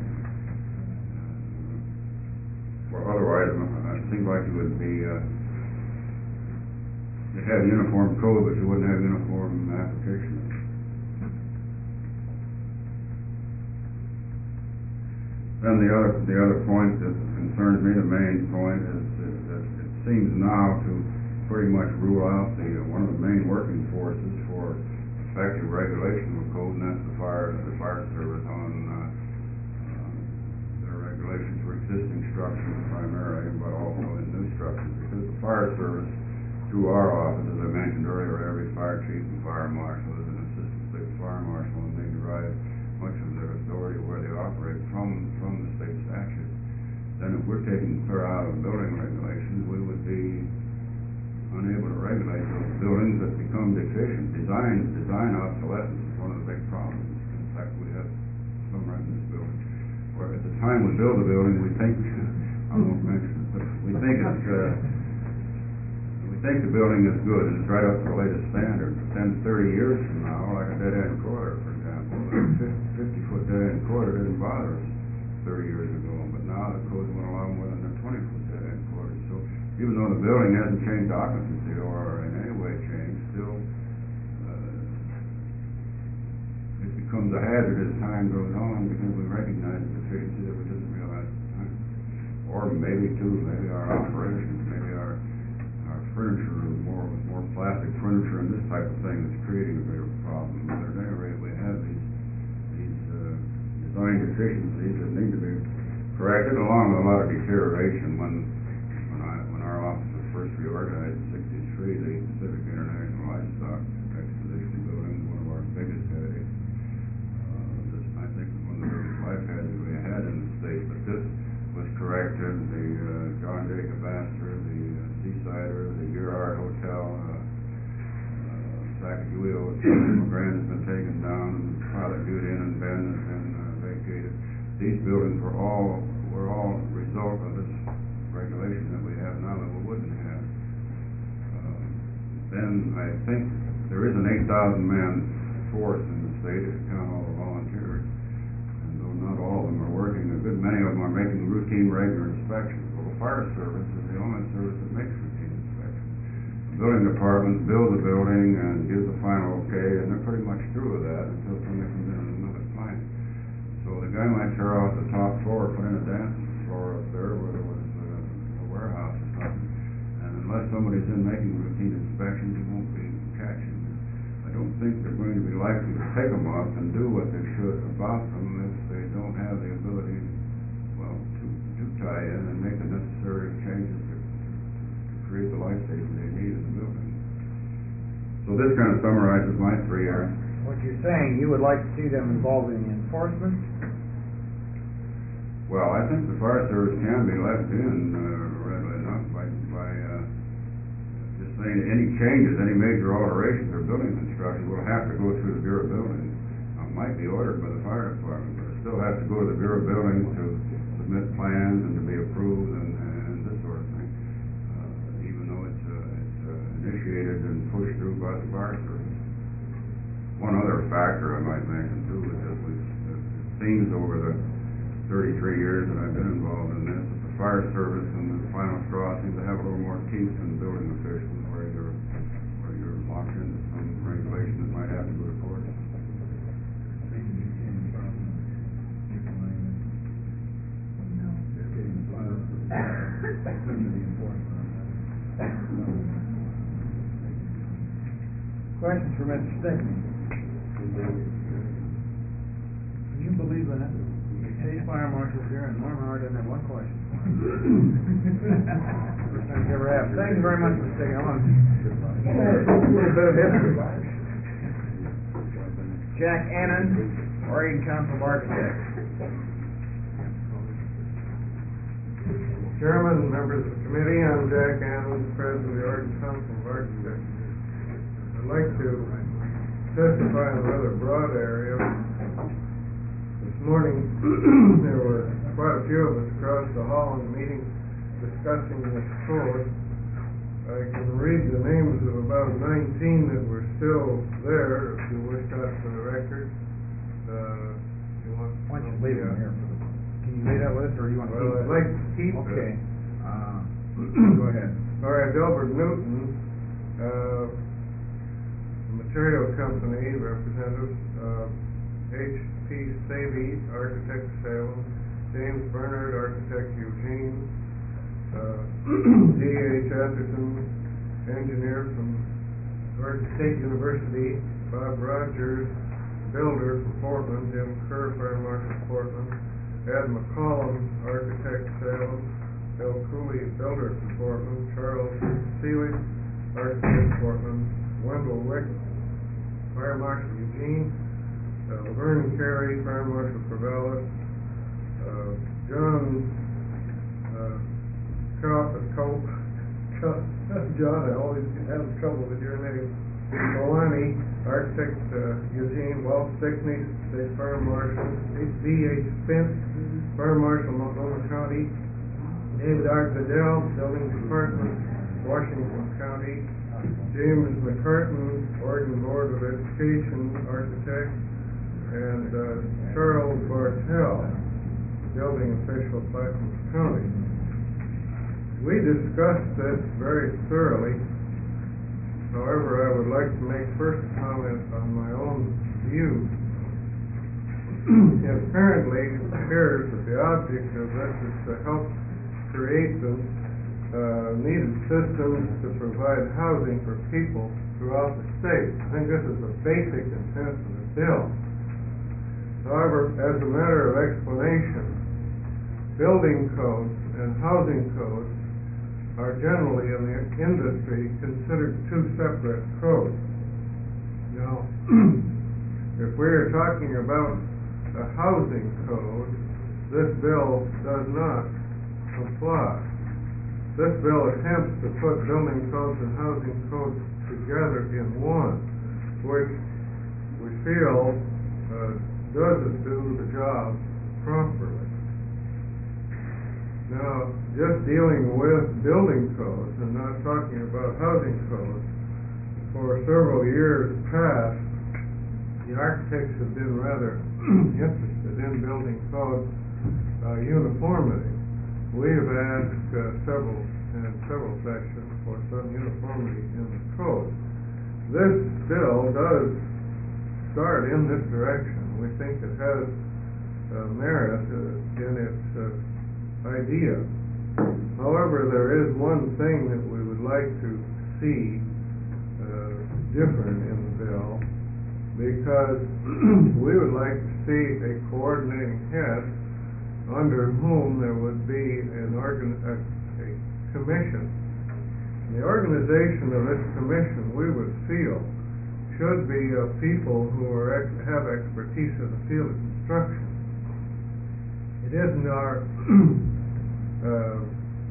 Well, otherwise, uh, it seems like you would be, uh, you'd have uniform code, but you wouldn't have uniform application. Then the other, the other point that concerns me, the main point, is that, that it seems now to pretty much rule out the, uh, one of the main working forces for effective regulation of code, and that's the fire, the fire service on, uh, regulations for existing structures primarily, but also in new structures, because the fire service, through our office, as I mentioned earlier, every fire chief and fire marshal is an assistant state fire marshal, and they derive much of their authority where they operate from, from the state statute. Then if we're taking clear out of building regulations, we would be unable to regulate those buildings that become deficient. Design, design obsolescence is one of the big problems. In fact, we have some right in this building. Where at the time we build a building, we think, I won't mention it, but we think it's, uh, we think the building is good and it's right up to the latest standard. But then thirty years from now, like a dead-end corridor, for example, a fifty-foot dead-end corridor didn't bother us thirty years ago, but now the codes won't allow more than a twenty-foot dead-end corridor. So even though the building hasn't changed occupancy or in any way changed, still, it becomes a hazard as time goes on because we recognize the deficiency that we didn't realize at the time. Or maybe too, maybe our operations, maybe our our furniture is more more plastic furniture and this type of thing that's creating a bigger problem. But at any rate, we have these these uh, design deficiencies that need to be corrected, along with a lot of deterioration. When when I when our office was first reorganized in sixty-three, the Pacific International Livestock Exposition building was one of our biggest headaches. I think was one of the biggest life hazards we had in the state, but this was corrected. The uh, John Jacob Astor, the uh, Seasider, the Girard Hotel, uh, uh, Sacagawea Hotel, McGran has been taken down, and Pilot Butte Inn and Ben has been uh, vacated. These buildings were all were all a result of this regulation that we have now that we wouldn't have. Uh, then I think there is an eight thousand man force in the state if you count all the volunteers. And though not all of them are working, a good many of them are making routine, regular inspections. Well, the fire service is the only service that makes routine inspections. The building department builds a building and gives the final okay, and they're pretty much through with that until somebody comes in with another plan. So the guy might tear off the top floor, put in a dance floor up there where there was a, a warehouse or something, and unless somebody's in making routine inspections, you won't be catching them. I don't think they're going to be likely to take them up and do what they should about them if they don't have the ability, well, to, to tie in and make the necessary changes to, to create the life safety they need in the building. So this kind of summarizes my three areas. What you're saying, you would like to see them involved in enforcement? Well, I think the fire service can be left in uh, readily enough by, by uh, just saying any changes, any major alterations or building construction will have to go through the Bureau of Buildings. Now, it might be ordered by the fire department, but it still has to go to the Bureau of Buildings to submit plans and to be approved and, and this sort of thing, uh, even though it's, uh, it's uh, initiated and pushed through by the fire service. One other factor I might mention too is that we've, it seems over the thirty-three years that I've been involved in this, that the fire service and the final straw seem to have a little more teeth than building officials, where you're where you're locked into some regulation that might have to go to court. Questions for Mister Stickney? Can you believe that? Eight fire marshals here and Norm Howard doesn't have one question. First time you ever have. Thank you very much, Mister Stickney. I want to a little bit of history. Jack Annan, Oregon Council of Architects. Chairman, members of the committee, I'm Jack Annan, President of the Oregon Council of Architects. I'd like to testify in a rather broad area. This morning, there were quite a few of us across the hall in the meeting discussing this code. I can read the names of about nineteen that were still there, if you wish that for the record. Uh, you want? Why don't you leave them here for the, can you leave that with us, or you want to keep Well, it? I'd like to keep it. Okay, uh, go ahead. All right, Delbert Newton, uh, the material company representative, uh, H P Savy, architect Salem, James Bernard, architect Eugene, uh, D H Atherton, engineer from Oregon State University, Bob Rogers, builder from Portland, Jim Kerr, fire marshal Portland, Ed McCollum, architect Salem, Bill Cooley, builder from Portland, Charles Seelig, architect Portland, Wendell Wick, fire marshal Eugene, uh, Laverne Carey, fire marshal Corvallis, uh, John uh, Cope, Cope, John, I always have trouble with your name, Malani, architect uh, Eugene, Walt Stickney, state fire marshal, D H Spence, fire marshal Multnomah County, David R. Goodell, building department, Washington County, James McCartan, Oregon Board of Education, architect, and uh, Charles Bartell, building official, Plaquemines County. We discussed this very thoroughly. However, I would like to make first a comment on my own view. Apparently, it appears that the object of this is to help create the uh, needed systems to provide housing for people throughout the state. I think this is the basic intent of the bill. However, as a matter of explanation, building codes and housing codes are generally in the industry considered two separate codes. Now, if we are talking about a housing code, this bill does not apply. This bill attempts to put building codes and housing codes together in one, which we feel uh, doesn't do the job properly. Now, just dealing with building codes and not talking about housing codes, for several years past, the architects have been rather interested in building code uh, uniformity. We have asked uh, several, in several sections for some uniformity in the code. This bill does start in this direction. We think it has uh, merit uh, in its uh, idea. However, there is one thing that we would like to see uh, different in the bill, because we would like to see a coordinating head under whom there would be an organ a, a commission. And the organization of this commission, we would feel, should be of people who are ex have expertise in the field of construction. It isn't our uh,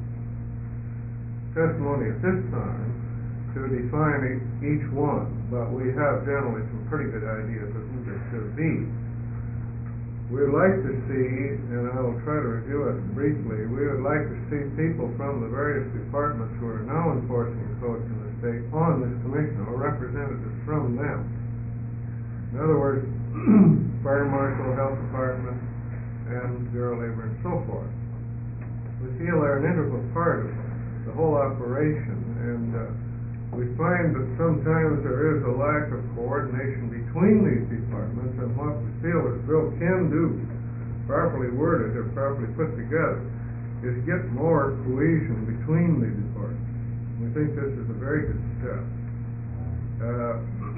testimony at this time to define e each one, but we have generally some pretty good ideas of who they should be. We'd like to see, and I will try to review it briefly, we would like to see people from the various departments who are now enforcing codes in the state on this commission, or representatives from them. In other words, fire marshal, health department, and bureau of labor, and so forth. We feel they're an integral part of the whole operation, and uh, we find that sometimes there is a lack of coordination between these departments, and what we feel this bill can do, properly worded or properly put together, is get more cohesion between the departments. We think this is a very good step. Uh,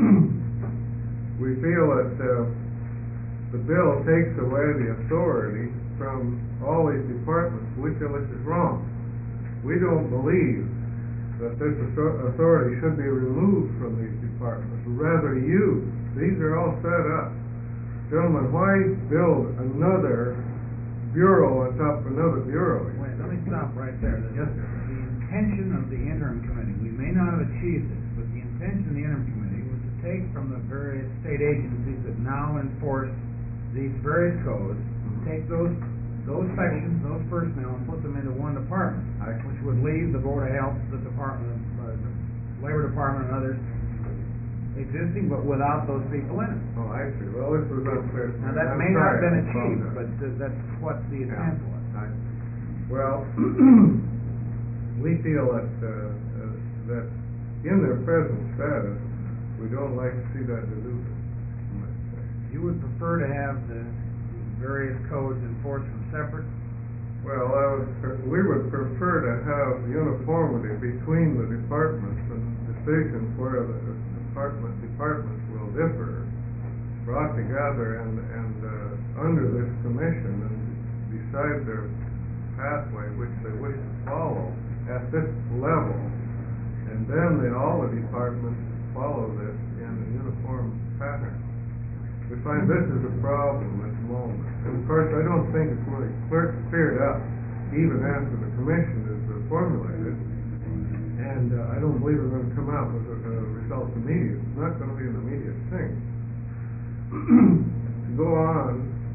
we feel that uh, the bill takes away the authority from all these departments. We feel this is wrong. We don't believe that this author- authority should be removed from these departments, rather used. These are all set up. Gentlemen, why build another bureau on top of another bureau? Wait, let me stop right there. The- Yes, sir. The intention of the interim committee, we may not have achieved this, but the intention of the interim committee was to take from the various state agencies that now enforce these various codes, take those, those sections, those personnel, and put them into one department, which would leave the Board of Health, the Department of, uh, the Labor Department and others existing, but without those people in it. Oh, I see. Well, this was unclear. Now, that I'm may not have sorry, been I achieved, but apologize. uh, that's what the intent Yeah. was. I- Well, we feel that, uh, uh, that in their present status, we don't like to see that diluted, I must say. You would prefer to have the various codes enforced from separate? Well, I would, pre- we would prefer to have uniformity between the departments and decisions where the department, departments will differ, brought together and, and, uh, under this commission and decide their pathway which they wish to follow at this level. And then they, all the departments follow this in a uniform pattern. We find this is a problem at the moment. And of course, I don't think it's really clear, cleared up even after the commission is uh, formulated. And uh, I don't believe we're going to come out with a, a result immediate. It's not going to be an immediate thing. To go on,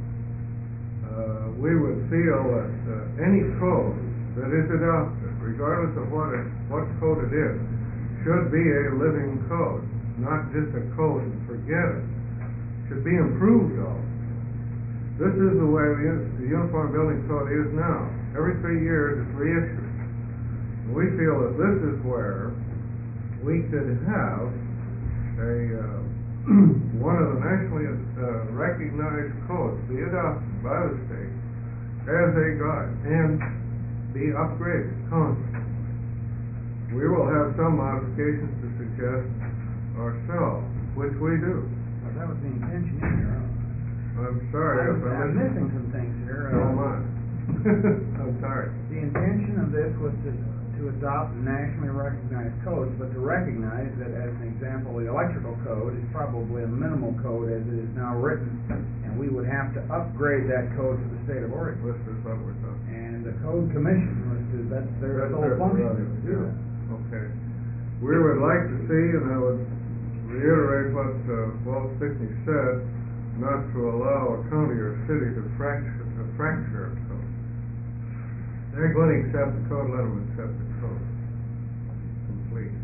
uh, we would feel that uh, any code that is adopted, regardless of what it, what code it is, should be a living code, not just a code and forget it. Should be improved on. This is the way the, the Uniform Building Code is now. Every three years it's reissued. And we feel that this is where we could have a uh, one of the nationally uh, recognized codes be adopted by the state as a guide and be upgraded constantly. We will have some modifications to suggest ourselves, which we do. Well, that was the intention in here. I'm sorry I'm, if I'm I'm missing some things here. So Uh, am I. I'm sorry. The intention of this was to, to adopt nationally recognized codes, but to recognize that, as an example, the electrical code is probably a minimal code as it is now written, and we would have to upgrade that code for the state of Oregon. This is what we're talking. And the code commission was to, that's their That's sole their function, prerogative, is to do yeah. that. Okay. We would like to see, and I would reiterate what uh, Walt Stickney said, not to allow a county or city to fracture, to fracture a code. They're going to accept the code, let them accept the code. Complete.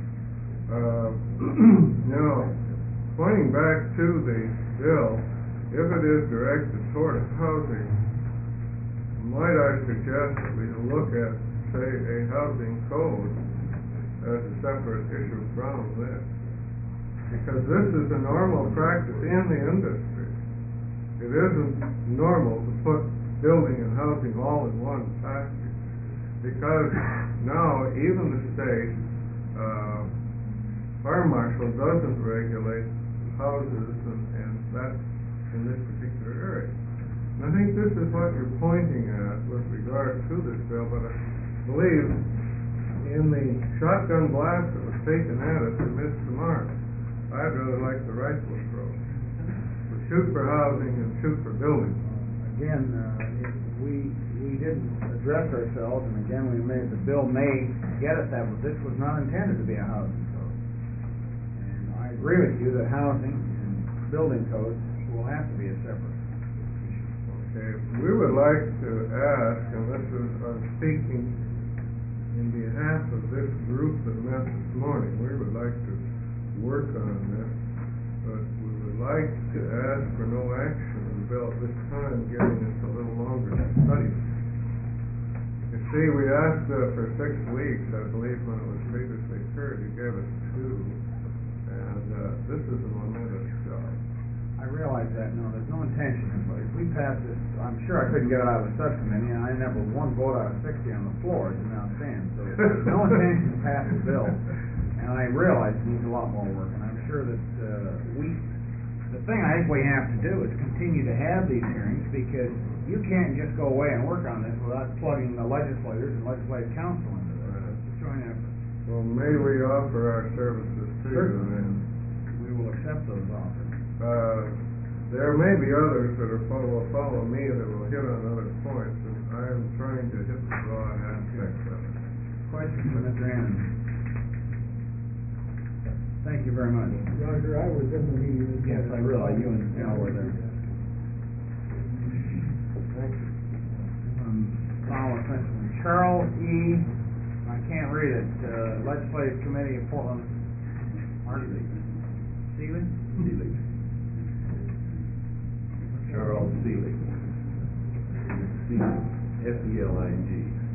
Uh, now, pointing back to the bill, if it is directed toward housing, might I suggest that we look at, say, a housing code as a separate issue from this? Because this is a normal practice in the industry. It isn't normal to put building and housing all in one package. Because now even the state uh, fire marshal doesn't regulate houses and, and that's in this particular area. And I think this is what you're pointing at with regard to this bill, but I believe in the shotgun blast that was taken at us and missed the mark. I'd rather like the rifle approach. We shoot for housing and shoot for building. Again, uh, it- we, we didn't address ourselves, and again, we made, the bill may get at that, but this was not intended to be a housing code. And I agree with you that housing and building codes will have to be a separate issue. Okay, we would like to ask, and this is, I'm speaking in behalf of this group that met this morning, we would like to work on this, but we would like to ask for no action on the bill at this time, giving us a little longer to study. You see, we asked uh, for six weeks, I believe, when it was previously heard. You gave us two, and uh, this is a momentous job. I realize that, no, there's no intention, but if we pass this, I'm sure I couldn't get it out of the subcommittee, and I ended up with one vote out of sixty on the floor, as it now stands, so there's no intention to pass the bill. And I realize it needs a lot more work, and I'm sure that, uh, we, the thing I think we have to do is continue to have these hearings, because you can't just go away and work on this without plugging the legislators and legislative council into this. It's a joint effort. Well, may we offer our services to you Certainly. then? We will accept those offers. Uh, there may be others that are follow, follow me that will hit on other points, and I am trying to hit the broad aspects of it. Questions for Mister Hannon? Thank you very much. Roger, I was in the meeting. Yes, I realize you and Al were there. Thank you. Um, following Principal Charles E., I can't read it, uh, Legislative Committee of Portland, Sealy? Sealy? Seelig. Charles Seelig. Seelig, S E L I G.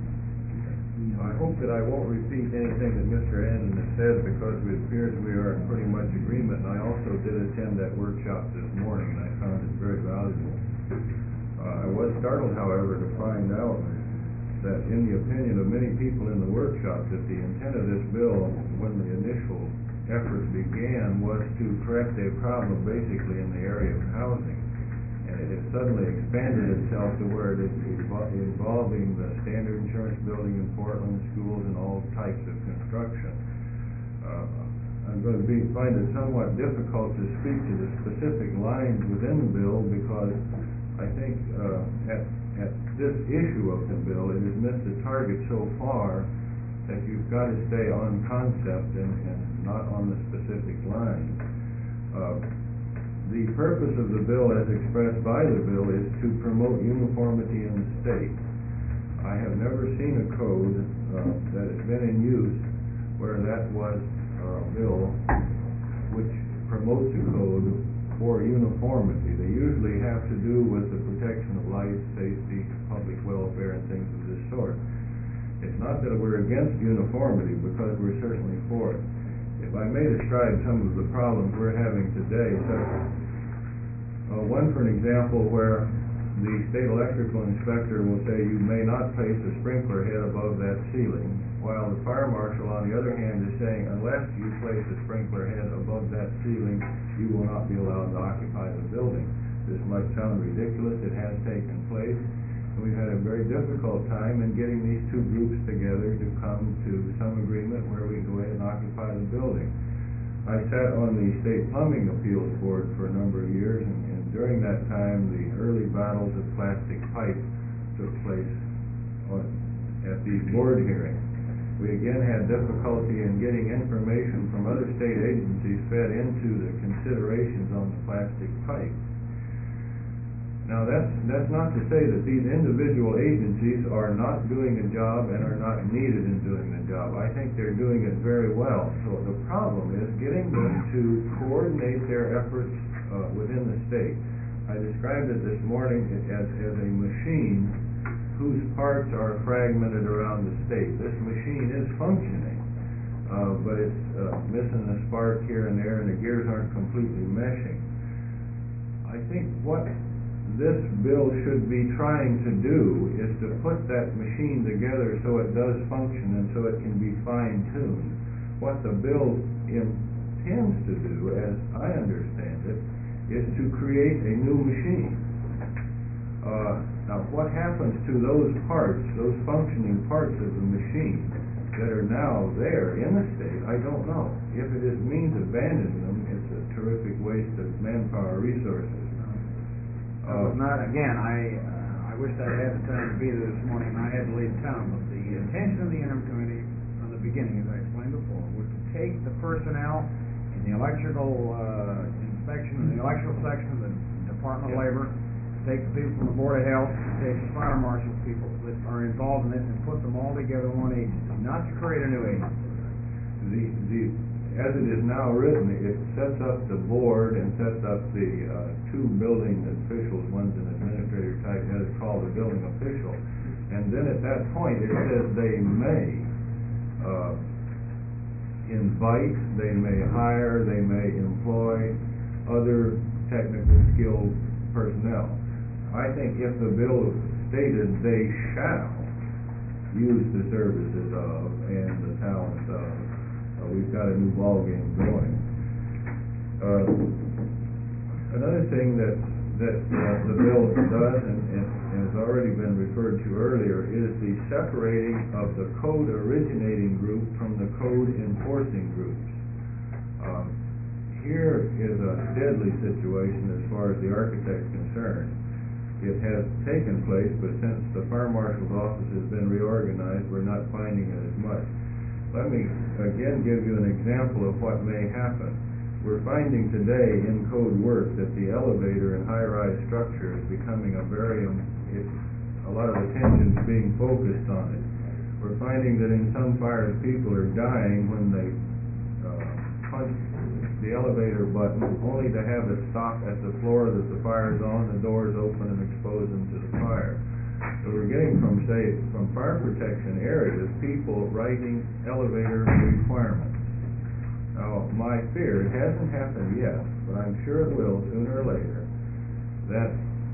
I hope that I won't repeat anything that Mister Hannon has said, because it appears we are in pretty much agreement, and I also did attend that workshop this morning, and I found it very valuable. Uh, I was startled, however, to find out that in the opinion of many people in the workshop, that the intent of this bill, when the initial effort began, was to correct a problem basically in the area of housing. And it has suddenly expanded itself to where it is evol- involving the standard insurance building in Portland, schools, and all types of construction. Uh, I'm going to be, find it somewhat difficult to speak to the specific lines within the bill, because I think uh, at at this issue of the bill, it has missed the target so far that you've got to stay on concept and, and not on the specific line. Uh, the purpose of the bill, as expressed by the bill, is to promote uniformity in the state. I have never seen a code uh, that has been in use where that was uh, a bill which promotes a code for uniformity. They usually have to do with the protection of life, safety, public welfare, and things of this sort. It's not that we're against uniformity, because we're certainly for it. If I may describe some of the problems we're having today, such uh, one, for an example, where the state electrical inspector will say you may not place a sprinkler head above that ceiling, while the fire marshal, on the other hand, is saying unless you place a sprinkler head above that ceiling, you will not be allowed to occupy the building. This might sound ridiculous. It has taken place. And we've had a very difficult time in getting these two groups together to come to some agreement where we can go ahead and occupy the building. I sat on the State Plumbing Appeals Board for a number of years, and, and during that time, the early battles of plastic pipe took place on, at the board hearing. We again had difficulty in getting information from other state agencies fed into the considerations on the plastic pipe. Now, that's, that's not to say that these individual agencies are not doing a job and are not needed in doing the job. I think they're doing it very well. So the problem is getting them to coordinate their efforts uh, within the state. I described it this morning as, as a machine whose parts are fragmented around the state. This machine is functioning, uh, but it's uh, missing a spark here and there, and the gears aren't completely meshing. I think what this bill should be trying to do is to put that machine together so it does function and so it can be fine-tuned. What the bill intends to do, as I understand it, is to create a new machine. Uh, now, what happens to those parts, those functioning parts of the machine that are now there in the state, I don't know. If it is means abandoning them, it's a terrific waste of manpower resources. Uh, not, again, I, uh, I wish I had the time to be there this morning, and I had to leave town, but the intention of the interim committee from the beginning, as I explained before, was to take the personnel in the electrical, uh, inspection, in the electrical section of the Department of Labor, take the people from the Board of Health, take the fire marshal people that are involved in this, and put them all together in one agency, not to create a new agency. The, the, as it is now written, it sets up the board and sets up the uh, two building officials, one's an administrator type, the other's called a building official. And then at that point, it says they may uh, invite, they may hire, they may employ other technical skilled personnel. I think if the bill stated they shall use the services of and the talents of, Uh, we've got a new ball game going. Uh, another thing that's that uh, the bill does, and, and and has already been referred to earlier, is the separating of the code originating group from the code enforcing groups. Um, here is a deadly situation as far as the architect's concerned. It has taken place, but since the fire marshal's office has been reorganized, we're not finding it as much. Let me again give you an example of what may happen. We're finding today in code work that the elevator in high-rise structure is becoming a very, um, it, a lot of attention is being focused on it. We're finding that in some fires people are dying when they uh, punch the elevator button only to have it stop at the floor that the fire's on, the doors open and expose them to the fire. So we're getting from, say, from fire protection areas, people writing elevator requirements. Now, my fear, it hasn't happened yet, but I'm sure it will sooner or later, that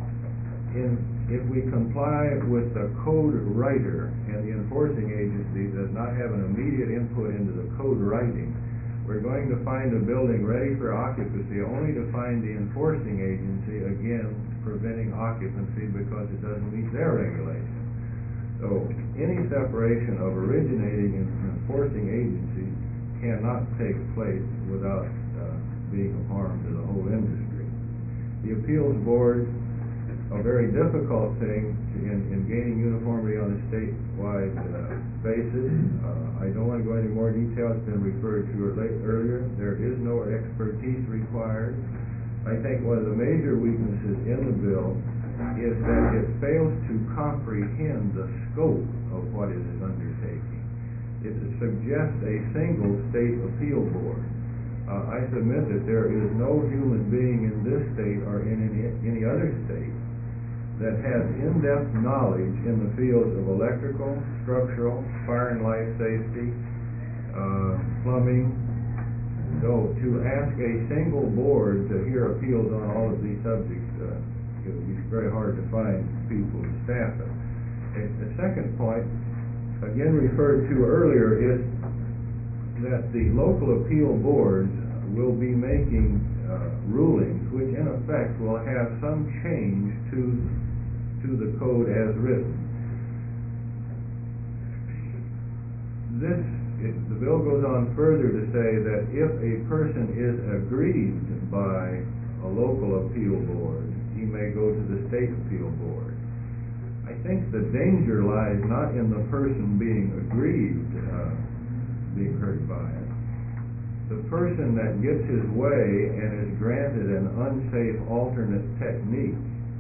in, if we comply with the code writer and the enforcing agency does not have an immediate input into the code writing, we're going to find a building ready for occupancy only to find the enforcing agency, again, preventing occupancy because it doesn't meet their regulations. So, any separation of originating and enforcing agencies cannot take place without uh, being of harm to the whole industry. The appeals board, a very difficult thing to, in, in gaining uniformity on a statewide uh, basis. Uh, I don't want to go into more detail. It's been referred to earlier. There is no expertise required. I think one of the major weaknesses in the bill is that it fails to comprehend the scope of what it is undertaking. It suggests a single state appeal board. Uh, I submit that there is no human being in this state or in any, any other state that has in-depth knowledge in the fields of electrical, structural, fire and life safety, uh, plumbing. So to ask a single board to hear appeals on all of these subjects, uh, it would be very hard to find people to staff it. A, a second point, again referred to earlier, is that the local appeal boards will be making uh, rulings which in effect will have some change to to the code as written. This, it, the bill goes on further to say that if a person is aggrieved by a local appeal board, he may go to the state appeal board. I think the danger lies not in the person being aggrieved, uh, being hurt by it. The person that gets his way and is granted an unsafe alternate technique,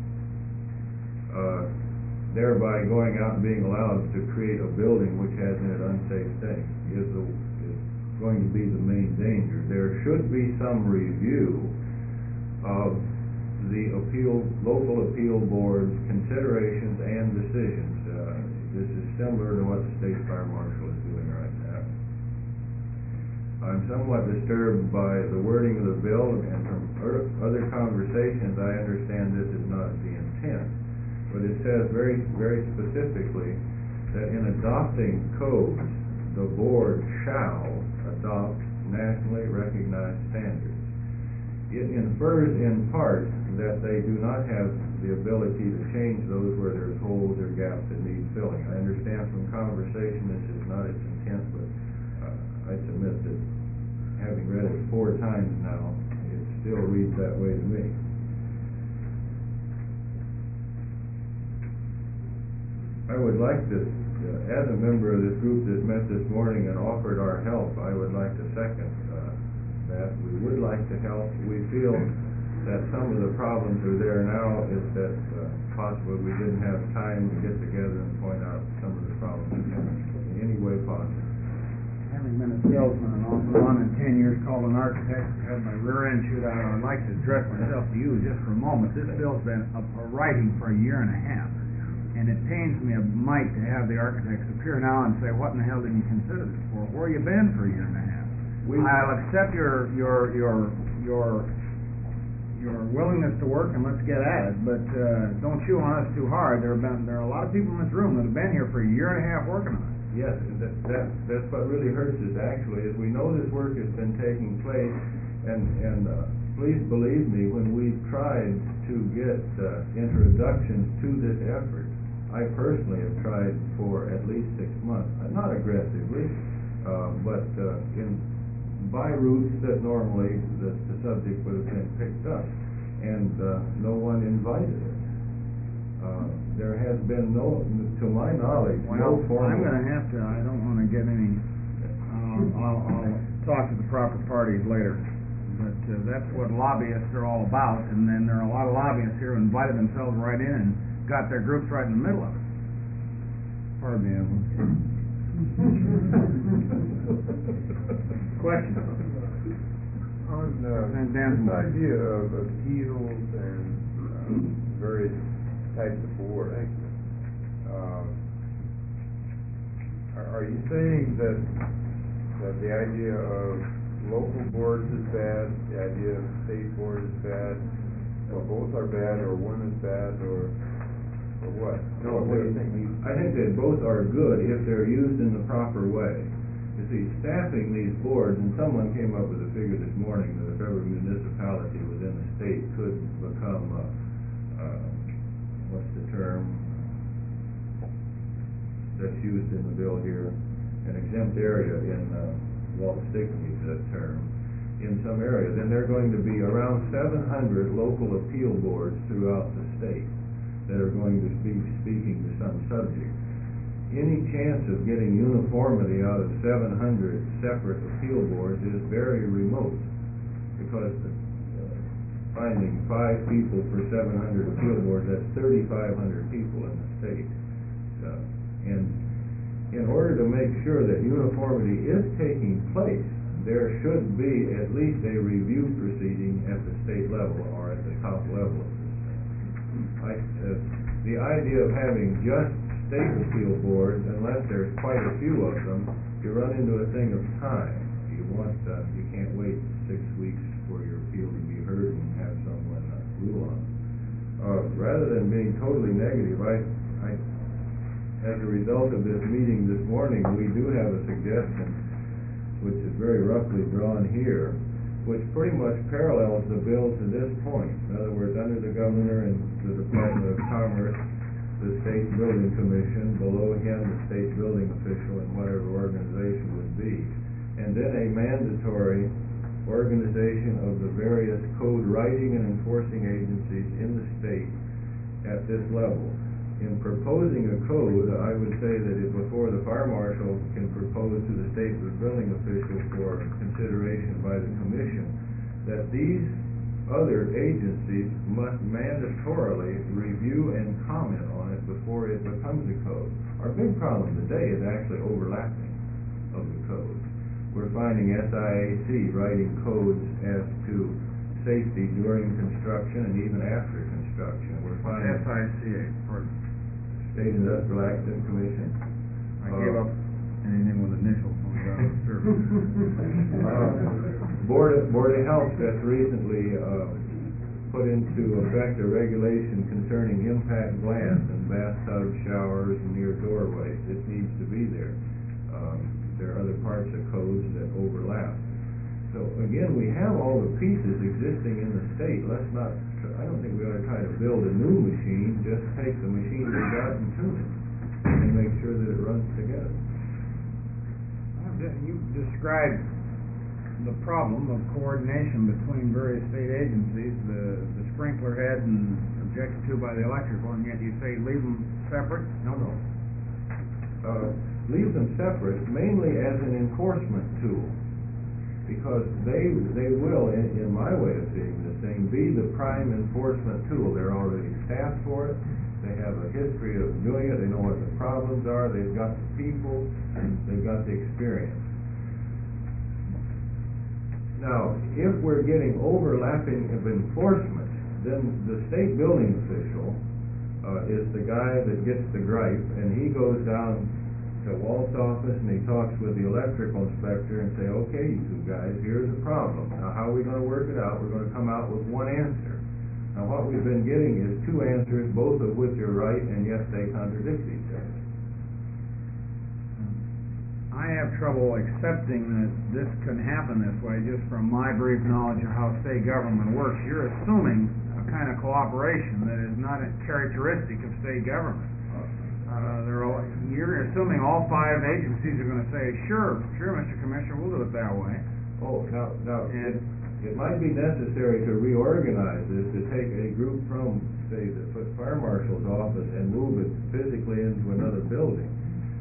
uh, thereby going out and being allowed to create a building which has in it unsafe things, is, the, is going to be the main danger. There should be some review of the appeal, local appeal board's considerations and decisions. Uh, this is similar to what the state fire marshal is doing right now. I'm somewhat disturbed by the wording of the bill, and from other conversations I understand this is not the intent, but it says very, very specifically that in adopting codes, the board shall adopt nationally recognized standards. It infers in part that they do not have the ability to change those where there's holes or gaps that need filling. I understand from conversation this is not its intent, but uh, I submit that having read it four times now, it still reads that way to me. I would like to, uh, as a member of this group that met this morning and offered our help, I would like to second uh, that. We would like to help. We feel that some of the problems are there now is that uh, possibly we didn't have time to get together and point out some of the problems in any way possible. Having been a salesman and off and on in ten years called an architect, had my rear end chewed out, I would like to address myself to you just for a moment. This bill's been a, a writing for a year and a half, and it pains me a mite to have the architects appear now and say, what in the hell did you consider this for? Where you been for a year and a half? We, I'll accept your your your your your willingness to work, and let's get at it. But uh, don't chew on us too hard. There have been there are a lot of people in this room that have been here for a year and a half working on it. yes, that, that that's what really hurts us actually, is we know this work has been taking place, and and uh, please believe me, when we've tried to get uh, introductions to this effort, I personally have tried for at least six months, Uh, not aggressively, uh, but uh, in by routes that normally the, the subject would have been picked up, and uh, no one invited us. Uh, there has been no, to my knowledge, no Well, formal. I'm gonna have to, I don't wanna get any, uh, I'll, I'll talk to the proper parties later. But, uh, that's what lobbyists are all about, and then there are a lot of lobbyists here who invited themselves right in and got their groups right in the middle of it. Pardon me, Evelyn. Question? On uh, And Dan- this idea of appeals and um, various types of boards, uh, are, are you saying that that the idea of local boards is bad, the idea of state board is bad, or both are bad, or one is bad, or or what? No, what do you think? I think that both are good if they're used in the proper way. You see, staffing these boards, and someone came up with a figure this morning that if every municipality within the state could become, uh, uh, what's the term that's used in the bill here, an exempt area in, uh, Walt Stickney's that term, in some area, then there are going to be around seven hundred local appeal boards throughout the state that are going to be speaking to some subject. Any chance of getting uniformity out of seven hundred separate appeal boards is very remote, because the, uh, finding five people for seven hundred appeal boards, that's thirty-five hundred people in the state. Uh, and in order to make sure that uniformity is taking place, there should be at least a review proceeding at the state level or at the top level of the state. I, uh, the idea of having just state appeal boards, unless there's quite a few of them, you run into a thing of time. You want, uh, you can't wait six weeks for your appeal to be heard and have someone uh, rule on it. Uh, rather than being totally negative, I, I, as a result of this meeting this morning, we do have a suggestion, which is very roughly drawn here, which pretty much parallels the bill to this point. In other words, under the governor and the Department of Commerce, the State Building Commission, below him, the state building official in whatever organization would be, and then a mandatory organization of the various code writing and enforcing agencies in the state at this level. In proposing a code, I would say that if before the fire marshal can propose to the state building official for consideration by the commission, that these other agencies must mandatorily review and comment on it before it becomes a code. Our big problem today is actually overlapping of the codes. We're finding S I A C writing codes as to safety during construction and even after construction. We're finding S I C A, pardon. State Industrial Accident Commission. I gave up anything with initials when we got out of service. Uh, Board of, Board of Health just recently uh, put into effect a regulation concerning impact glass in bathtubs, showers, and near doorways. This needs to be there. Um, there are other parts of codes that overlap. So again, we have all the pieces existing in the state. Let's not, I don't think we ought to try to build a new machine, just take the machine we got and tune it, and make sure that it runs together. You described the problem of coordination between various state agencies, the, the sprinkler head and objected to by the electrical, and yet you say leave them separate? No, no. Uh, leave them separate, mainly as an enforcement tool, because they they will, in, in my way of seeing this thing, be the prime enforcement tool. They're already staffed for it. They have a history of doing it. They know what the problems are. They've got the people, and they've got the experience. Now, if we're getting overlapping of enforcement, then the state building official uh, is the guy that gets the gripe, and he goes down to Walt's office and he talks with the electrical inspector and say, okay, you two guys, here's the problem. Now, how are we going to work it out? We're going to come out with one answer. Now, what we've been getting is two answers, both of which are right, and yet they contradict each other. I have trouble accepting that this can happen this way, just from my brief knowledge of how state government works. You're assuming a kind of cooperation that is not characteristic of state government. Uh, they're all, you're assuming all five agencies are gonna say, sure, sure, Mister Commissioner, we'll do it that way. Oh, now, now, And- it, it might be necessary to reorganize this, to take a group from, say, the f- fire marshal's office and move it physically into another building.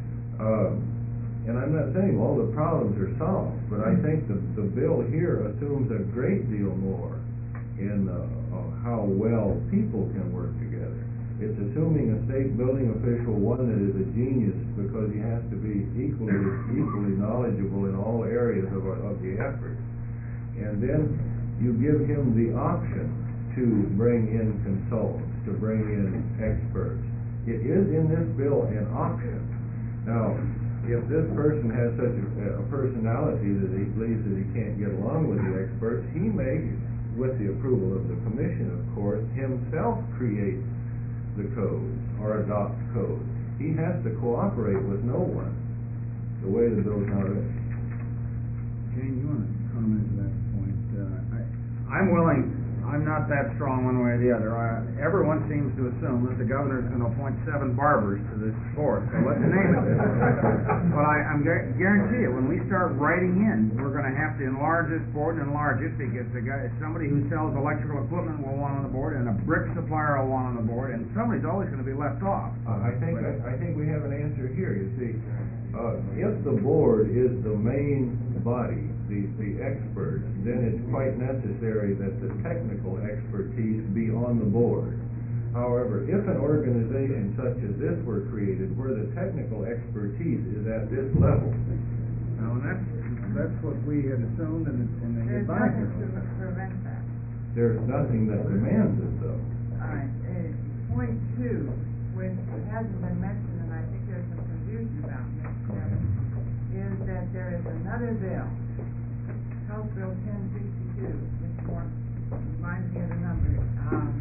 Um, and I'm not saying all the problems are solved, but I think the, the bill here assumes a great deal more in, uh, of how well people can work together. It's assuming a state building official, one that is a genius, because he has to be equally, equally knowledgeable in all areas of, of the effort. And then you give him the option to bring in consultants, to bring in experts. It is in this bill an option. Now, if this person has such a, a personality that he believes that he can't get along with the experts, he may, with the approval of the commission, of course, himself create the codes or adopt codes. He has to cooperate with no one, the way the bill's now written. Jane, you wanna comment to that point? Uh, I, I'm willing, I'm not that strong one way or the other. I, everyone seems to assume that the governor's gonna appoint seven barbers to this force, so let's name it. But I, I'm gu- guarantee you, when we start writing in, we're gonna have to enlarge this board and enlarge it, because the guy, somebody who sells electrical equipment will want on the board, and a brick supplier will want on the board, and somebody's always gonna be left off. Uh, I think, I, I think we have an answer here, you see. Uh, if the board is the main body, the, the experts, then it's quite necessary that the technical expertise be on the board. However, if an organization such as this were created, where the technical expertise is at this level, Now, and that's, that's what we had assumed, and, and the There's advisor. nothing to prevent that. there's nothing that demands it, though. All right, uh, point two, which hasn't been mentioned, and I think there's some confusion about this, Kevin, is that there is another bill, House Bill ten sixty-two, which more reminds me of the numbers, um,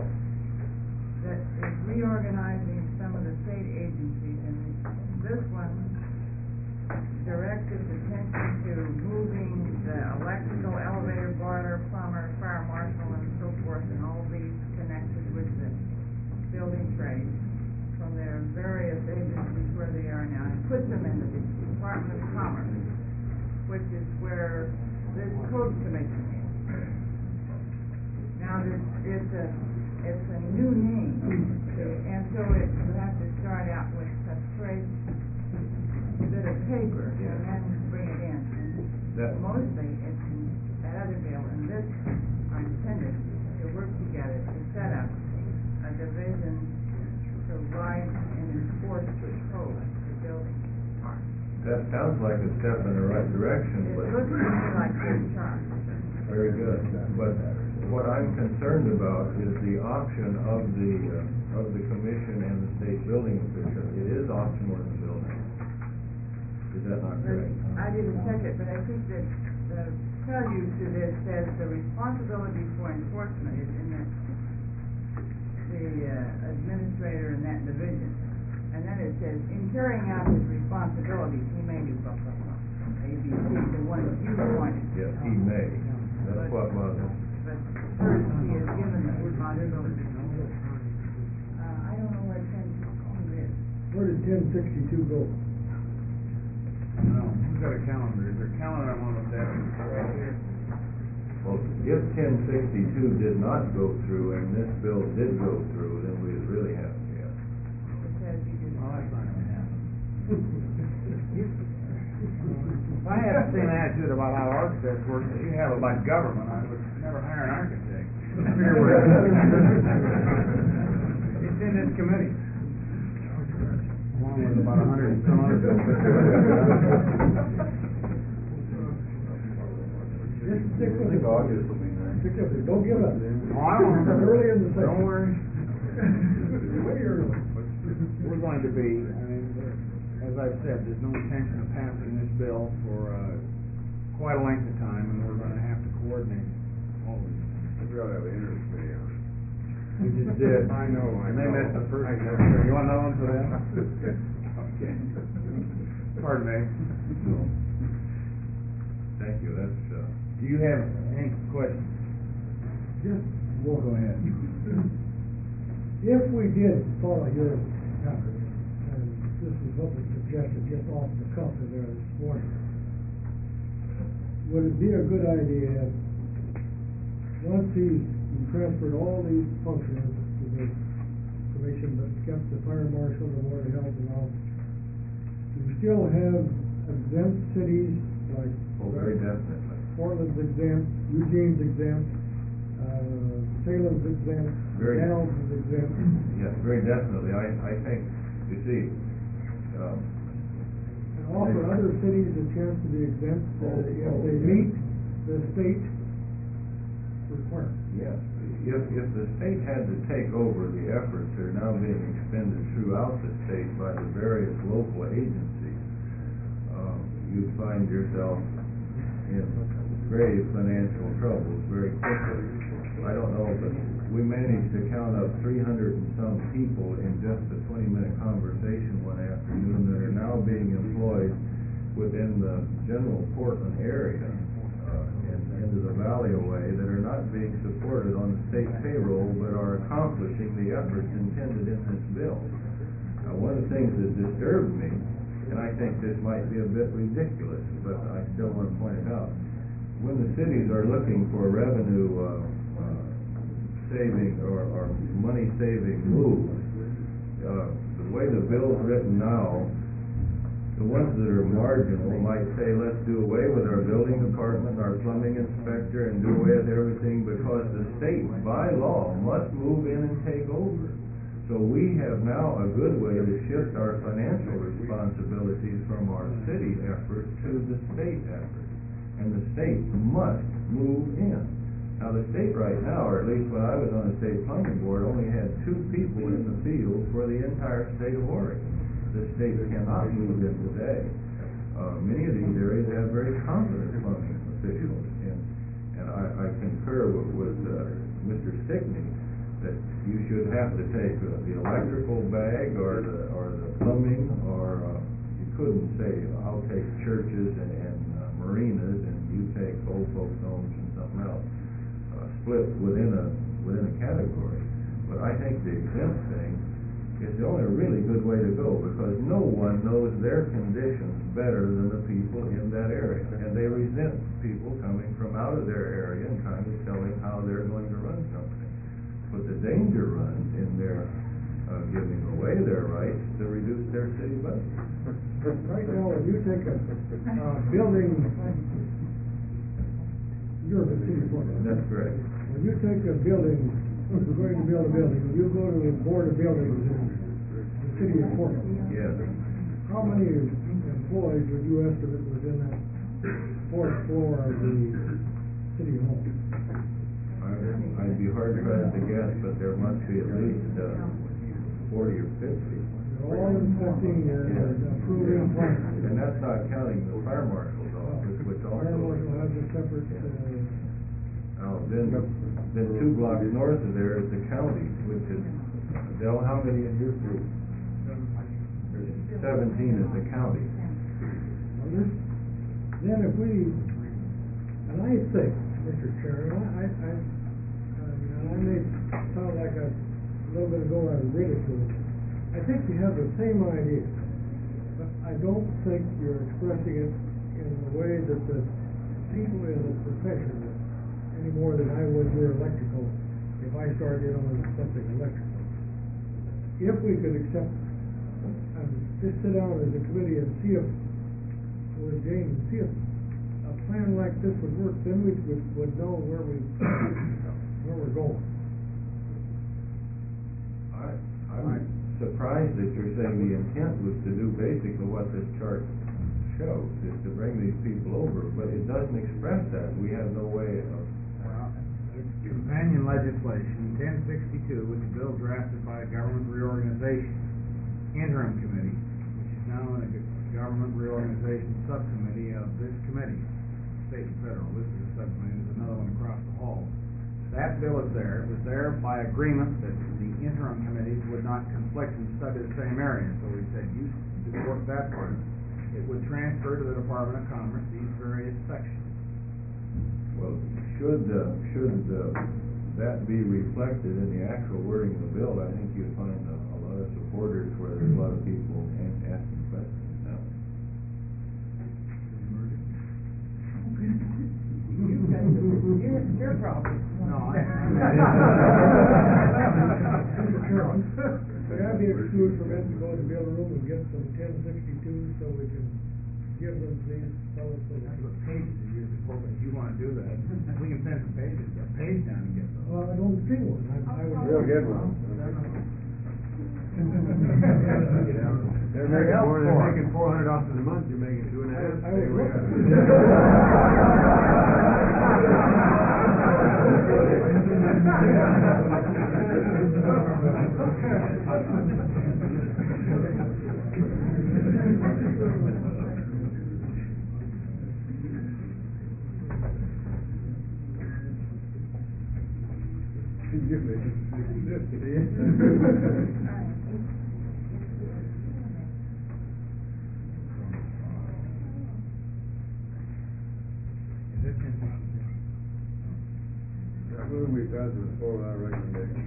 that is reorganizing some of the state agencies, and this one directs its attention to moving the electrical, elevator, boiler, plumber, fire marshal, and so forth, and all these connected with the building trade from their various agencies where they are now, and puts them in the Department of Commerce, which is where this code commission is. Now, this, it's a, it's a new name, and so it, you have to start out with a straight bit of paper, and then bring it in. That- And mostly, it's, that other bill and this are intended to work together to set up a division to write and enforce the code, the building part. That sounds like a step in the right direction, It but... looks to me like good charge. Very good, but what I'm concerned about is the option of the, uh, of the commission and the state building official. It is optional in the building. Is that not But correct? I didn't check it, but I think that the prelude to this says the responsibility for enforcement is in the, the uh, administrator in that division. And then it says, in carrying out his responsibilities, he may do blah, blah, blah. A, B, C, the one that you appointed. Yes, he may. That's what bothers. But first, he is given the responsibility. Uh, I don't know where ten sixty-two is. Where did ten sixty-two go? No, who's got a calendar? Is there a calendar I'm on the desk? Right here. Well, if ten sixty-two did not go through and this bill did go through, then we would really have, yeah. It says you did. Well, that's not gonna happen. If I had the same attitude about how architects work that you have about government, I would never hire an architect. It's in this committee. Along with about a hundred and some other bills. Just stick I with think it. August will be nice. Stick with it, don't give up. Oh, I won't. Early in the session. Don't worry. Way early. We're going to be, I mean, as I've said, there's no intention of passing this bill for, uh, quite a length of time, and we're gonna have to coordinate all of these. We ought to have an interest committee on it. We just did. I know, I And they know. missed the first. I know. You want another one for that? Okay. Pardon me. So, thank you, that's, uh, Do you have any questions? Just, We'll go ahead. if we did follow your pattern, and this is what was suggested just off the cuff of there this morning, would it be a good idea, once he's transferred all these functions to the commission, but kept the fire marshal, the board of health and all, to still have exempt cities like oh, very definitely. Portland's exempt, Eugene's exempt, uh, Salem's exempt, Very- Dallas is exempt. Yes, very definitely, I, I think, you see, um, And offer other cities a chance to be exempt, uh, if they meet the state requirements. yes, if, if the state had to take over the efforts that are now being expended throughout the state by the various local agencies, um, you'd find yourself in grave financial troubles very quickly. I don't know, but we managed to count up three hundred and some people in just a twenty-minute conversation one afternoon that are now being employed within the general Portland area, uh, and into the valley away, that are not being supported on the state payroll, but are accomplishing the efforts intended in this bill. Now, one of the things that disturbed me, and I think this might be a bit ridiculous, but I still want to point it out, when the cities are looking for revenue, uh, uh, saving or, or money-saving moves, uh, the way the bill's written now, the ones that are marginal might say, let's do away with our building department, our plumbing inspector, and do away with everything because the state, by law, must move in and take over. So we have now a good way to shift our financial responsibilities from our city effort to the state effort. And the state must move in. Now, the state right now, or at least when I was on the state plumbing board, only had two people in the field for the entire state of Oregon. The state cannot move in today. Uh, many of these areas have very competent plumbing officials, and, and I, I concur with, with uh, Mister Stickney that you should have to take uh, the electrical bag or the, or the plumbing, or uh, you couldn't say, I'll take churches and, and uh, marinas, and you take old folks' homes and something else. Split within a within a category, but I think the exempt thing is the only really good way to go, because no one knows their conditions better than the people in that area, and they resent people coming from out of their area and trying to tell them how they're going to run something. But the danger runs in their uh, giving away their rights to reduce their city budget. Right now, if you take a, uh, building, you're the city clerk. That's correct. When you take a building, you're going to build a building, when you go to the board of buildings in the city of Portland, Yes. how many employees would you estimate was in that fourth floor of the city hall? I- I'd be hard pressed to guess, but there must be at least uh, forty or fifty. They're all inspecting, uh, approving plans. And that's not counting the fire marshal's office, which Fire also. marshal has a separate, uh, Now, then, then two blocks north of there is the county, which is, Dell, how many in your group? Seventeen is the county. well, this, then if we, and I think, Mister Chairman, I, I, I, and I may sound like a, a little bit ago I was ridicule, I think you have the same idea, but I don't think you're expressing it in the way that the people in the profession do, any more than I would your electrical, if I started in on something electrical. If we could accept, and just sit down as a committee and see if, with James, and see if a plan like this would work, then we would, would know where we, where we're going. I, I'm surprised that you're saying the intent was to do basically what this chart shows, is to bring these people over, but it doesn't express that. We have no way of. Well, companion legislation, ten sixty-two, which is a bill drafted by a government reorganization interim committee, which is now in a go- government reorganization subcommittee of this committee, state and federal. This is a subcommittee, there's another one across the hall. That bill is there. It was there by agreement that the interim committees would not conflict and study the same area. So we said, you support that part. it would transfer to the Department of Commerce these various sections. Well, should, uh, should, uh, that be reflected in the actual wording of the bill, I think you'd find a, a lot of supporters where there's a lot of people a- asking questions now. You've got the, your, your problem. No, I- Mister Chairman, could I be excused from it to go to the other room and get some ten sixty-two so we can give them these fellows so That's that. what pages are used for, but if you wanna do that, we can send some pages, a page down and get those. Well, I don't see one, I, I would. We'll get one. They're making more, they're making four hundred dollars a month, you're making two and a half. I was looking. You're making six fifty. Is it ten sixty-two? I move we pass this forward on recommendation.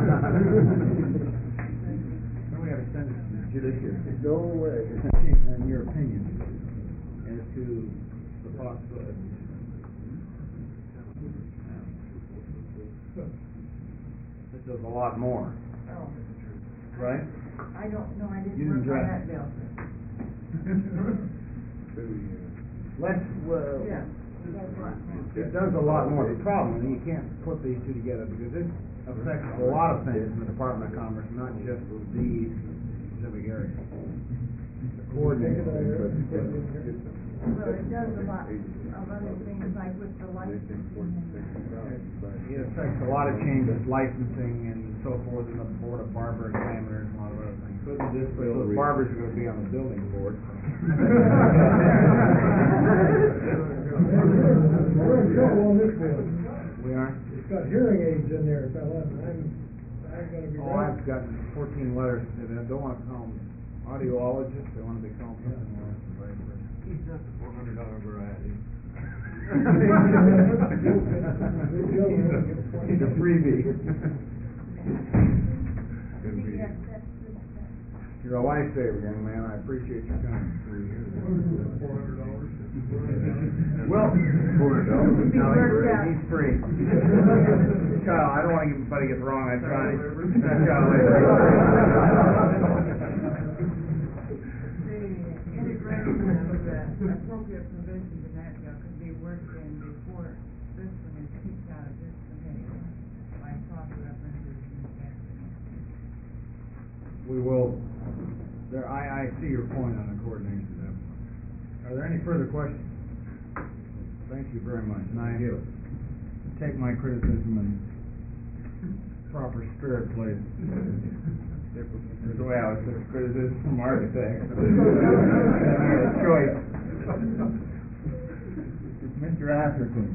Then we gotta send it to the judiciary. No way. And your opinion as to the possibility. This is a lot more, Oh, right? I don't know, I You didn't didn't work on draft that it. bill. Let's, well, Yeah, that's right. it does a lot more. The problem, and you can't put these two together because it affects a lot of things in the Department of Commerce, not just these specific areas. The coordinator. Well, it does a lot of other things like with the licensing and. It affects a lot of changes, licensing and so forth, and the Board of Barber Examiners and a lot of other things. Couldn't this But bill those re- barbers are gonna be on the building board. We're in trouble on this bill. We are? It's got hearing aids in there, fella, and I'm, I'm gonna be. Oh, I've gotten fourteen letters, and I don't wanna call them audiologists, they wanna be called something else, and vice versa. He's not the four hundred dollar variety. He's a freebie. Yes, that's, that's, You're a lifesaver, young man, I appreciate your time. Four hundred dollars. Well, Four hundred dollars. no, he's free, he's free. Kyle, I don't wanna get, anybody get wrong, I try. Kyle, later. the integration of the appropriate provisions in that bill could be worked in before this one is kicked out of this committee. By proper references in that. We will, there, I, I see your point on the coordination of that. Are there any further questions? Thank you very much, and I take my criticism in proper spirit, please. That's the way I was took criticism from architects. I made a choice. Mister Atherton.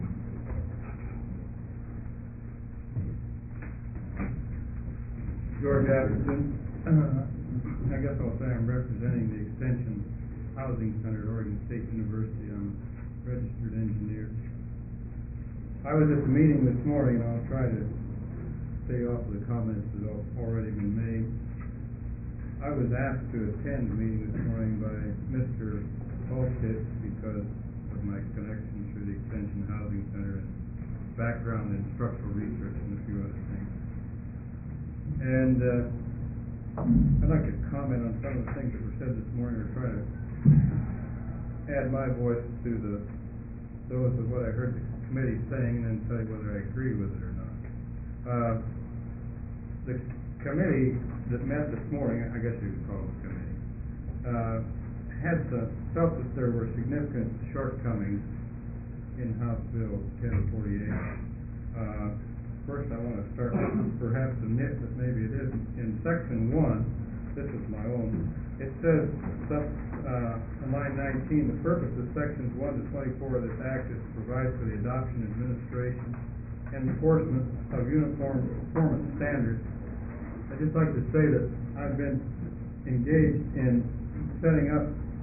George Atherton. I guess I'll say I'm representing the Extension Housing Center at Oregon State University. I'm a registered engineer. I was at the meeting this morning, and I'll try to stay off of the comments that have already been made. I was asked to attend the meeting this morning by Mister Holkitz because of my connection through the Extension Housing Center and background in structural research and a few other things. And uh, I'd like to comment on some of the things that were said this morning, or try to add my voice to the those of what I heard the committee saying, and then tell you whether I agree with it or not. Uh, the committee that met this morning, I guess you could call it a committee, uh, had some, felt that there were significant shortcomings in House Bill ten forty-eight. Uh, First, I want to start with perhaps a nit, but maybe it isn't. In section one, this is my own, it says, uh, on line nineteen, the purpose of sections one to twenty-four of this act is to provide for the adoption, administration, and enforcement of uniform performance standards. I'd just like to say that I've been engaged in setting up, uh,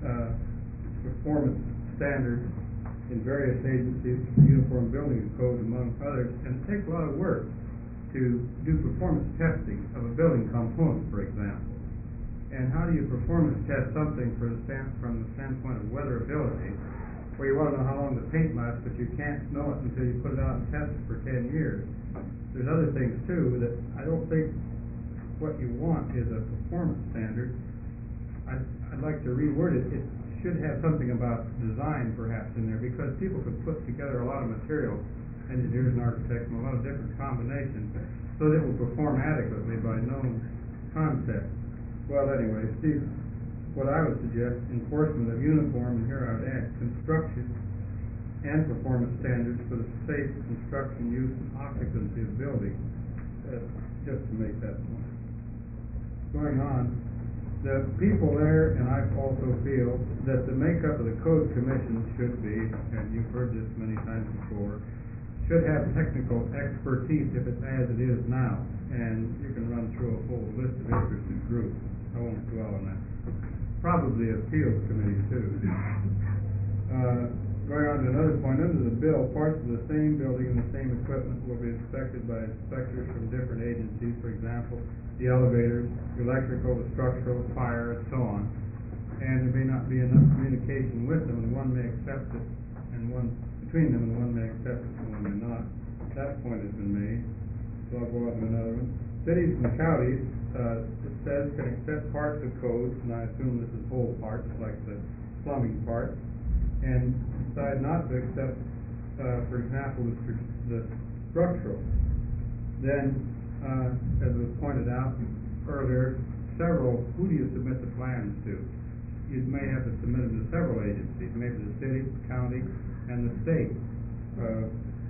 uh, performance standards in various agencies, uniform building codes among others, and it takes a lot of work to do performance testing of a building component, for example. And how do you performance test something for the stand, from the standpoint of weatherability, where you want to know how long the paint lasts, but you can't know it until you put it out and test it for ten years. There's other things too that I don't think what you want is a performance standard. I'd, I'd like to reword it. It should have something about design perhaps in there, because people could put together a lot of materials, engineers and architects, and a lot of different combinations, so that it will perform adequately by known concepts. Well, anyway, Steve, what I would suggest, enforcement of uniform, and here I would add construction and performance standards for the safe construction, use, and occupancy of buildings, uh, just to make that point. Going on, the people there, and I also feel, that the makeup of the code commission should be, and you've heard this many times before, should have technical expertise if it's as it is now, and you can run through a whole list of interested groups. I won't dwell on that. Probably appeals committee too. Uh, going on to another point, under the bill, parts of the same building and the same equipment will be inspected by inspectors from different agencies, for example, the elevators, the electrical, the structural, fire, and so on. And there may not be enough communication with them, and one may accept it, and one between them, and one may accept it, and one may not. That point has been made. So I'll go on to another one. Cities and counties, uh, it says, can accept parts of codes, and I assume this is whole parts, like the plumbing part, and decide not to accept, uh, for example, the, stru- the structural. Then, uh, as was pointed out earlier, several, who do you submit the plans to? You may have to submit them to several agencies, maybe the city, the county, and the state, uh,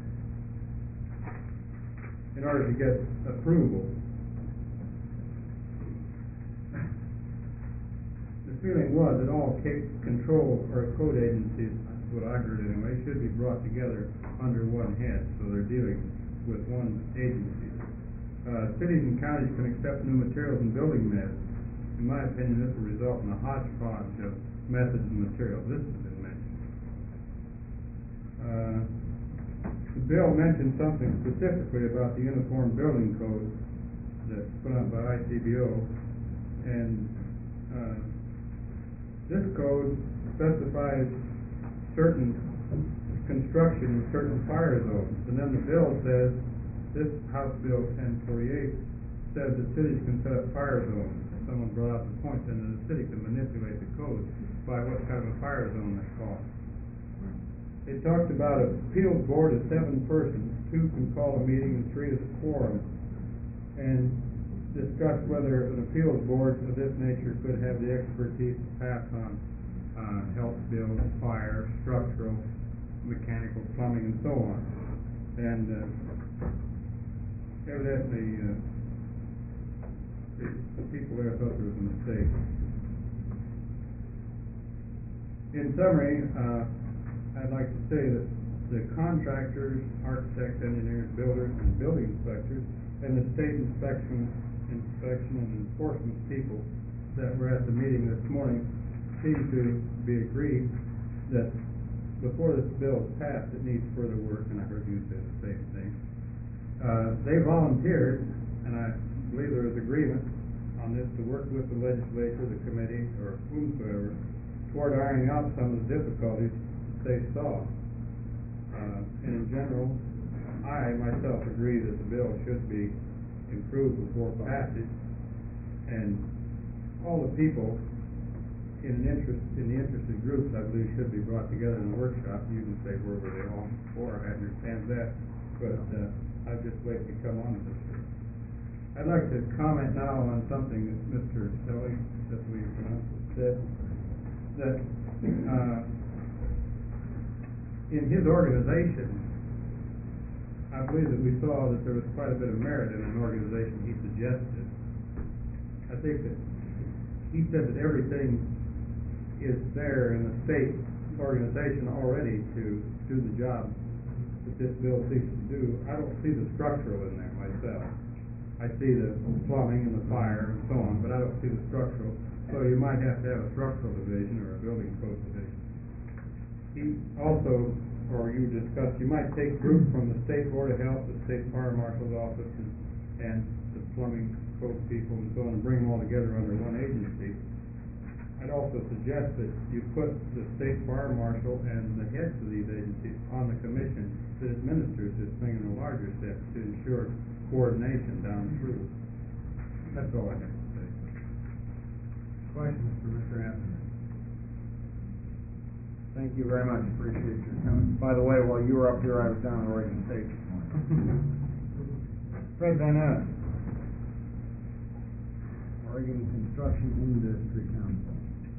in order to get approval. The feeling was that all ca- control or code agencies, that's what I heard anyway, should be brought together under one head, so they're dealing with one agency. Uh, cities and counties can accept new materials and building methods. In my opinion, this will result in a hodgepodge of methods and materials. This has been mentioned. Uh, the bill mentioned something specifically about the Uniform Building Code that's put out by I C B O, and uh, this code specifies certain construction in certain fire zones, and then the bill says, this House Bill ten forty-eight says that cities can set up fire zones. Someone brought out the point then that the city can manipulate the code by what kind of a fire zone they call it. They talked about a appeals board of seven persons, two can call a meeting and three is a quorum, and discussed whether an appeals board of this nature could have the expertise to pass on uh, health bills, fire, structural, mechanical, plumbing, and so on. And uh, evidently, uh, the, the people there thought there was a mistake. In summary, uh, I'd like to say that the contractors, architects, engineers, builders, and building inspectors, and the state inspection, inspection and enforcement people that were at the meeting this morning seem to be agreed that before this bill is passed, it needs further work, and I heard you say the same thing. Uh, they volunteered, and I believe there was agreement on this, to work with the legislature, the committee, or whomsoever, toward ironing out some of the difficulties they saw. Uh, and in general, I myself agree that the bill should be improved before passage, and all the people in an interest in the interested groups, I believe, should be brought together in a workshop. You can say where were they all before, I understand that, but uh, I've just lately come on to this. I'd like to comment now on something that Mister Stelly, that's the way you pronounce it, said, that uh, in his organization, I believe that we saw that there was quite a bit of merit in an organization he suggested. I think that he said that everything is there in the state organization already to do the job that this bill seeks to do. I don't see the structural in there myself. I see the plumbing and the fire and so on, but I don't see the structural. So you might have to have a structural division or a building code division. He also, or you discussed, you might take groups from the State Board of Health, the State Fire Marshal's office, and, and the plumbing code people and so on, and bring them all together under one agency. I'd also suggest that you put the State Fire Marshal and the heads of these agencies on the commission that administers this thing in a larger sense to ensure coordination down through. That's all I have to say. Questions for Mister Anthony? Thank you very much, appreciate your coming. By the way, while you were up here, I was down in Oregon State this morning. Fred Van Ness, Oregon Construction Industry Council.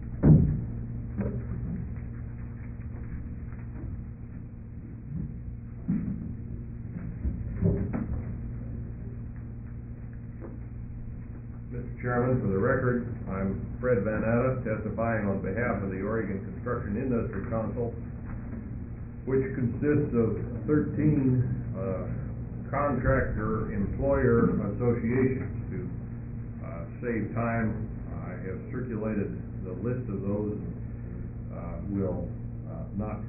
Mister Chairman, for the record, I'm Fred Van Natta, testifying on behalf of the Oregon Construction Industry Council, which consists of thirteen uh, contractor-employer associations. To uh, save time, I have circulated the list of those, and uh, will uh, not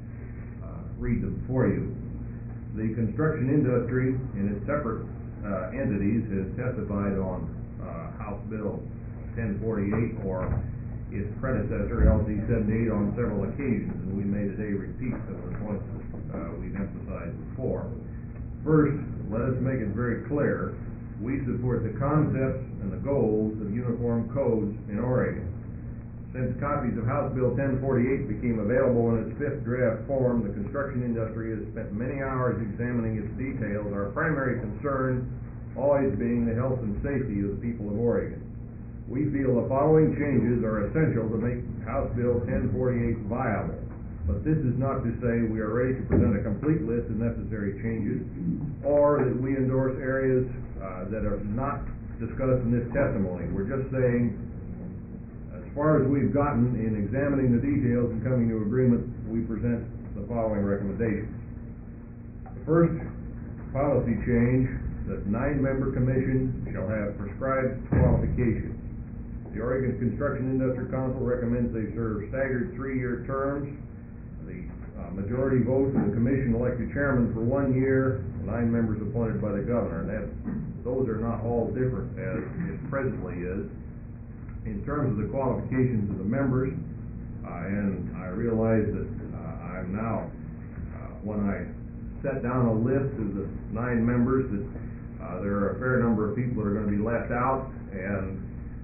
uh, read them for you. The construction industry, in its separate uh, entities, has testified on Uh, House Bill ten forty-eight or its predecessor, L D seventy-eight, on several occasions, and we may today repeat some of the points that uh, we've emphasized before. First, let us make it very clear, we support the concepts and the goals of uniform codes in Oregon. Since copies of House Bill ten forty-eight became available in its fifth draft form, the construction industry has spent many hours examining its details, our primary concern always being the health and safety of the people of Oregon. We feel the following changes are essential to make House Bill ten forty-eight viable, but this is not to say we are ready to present a complete list of necessary changes, or that we endorse areas uh, that are not discussed in this testimony. We're just saying, as far as we've gotten in examining the details and coming to agreement, we present the following recommendations. The first policy change, that nine-member commission shall have prescribed qualifications. The Oregon Construction Industry Council recommends they serve staggered three-year terms. The uh, majority vote of the commission elect a chairman for one year, nine members appointed by the governor. And that, those are not all different as it presently is. In terms of the qualifications of the members, uh, and I realize that uh, I'm now, uh, when I set down a list of the nine members, that Uh, there are a fair number of people that are going to be left out, and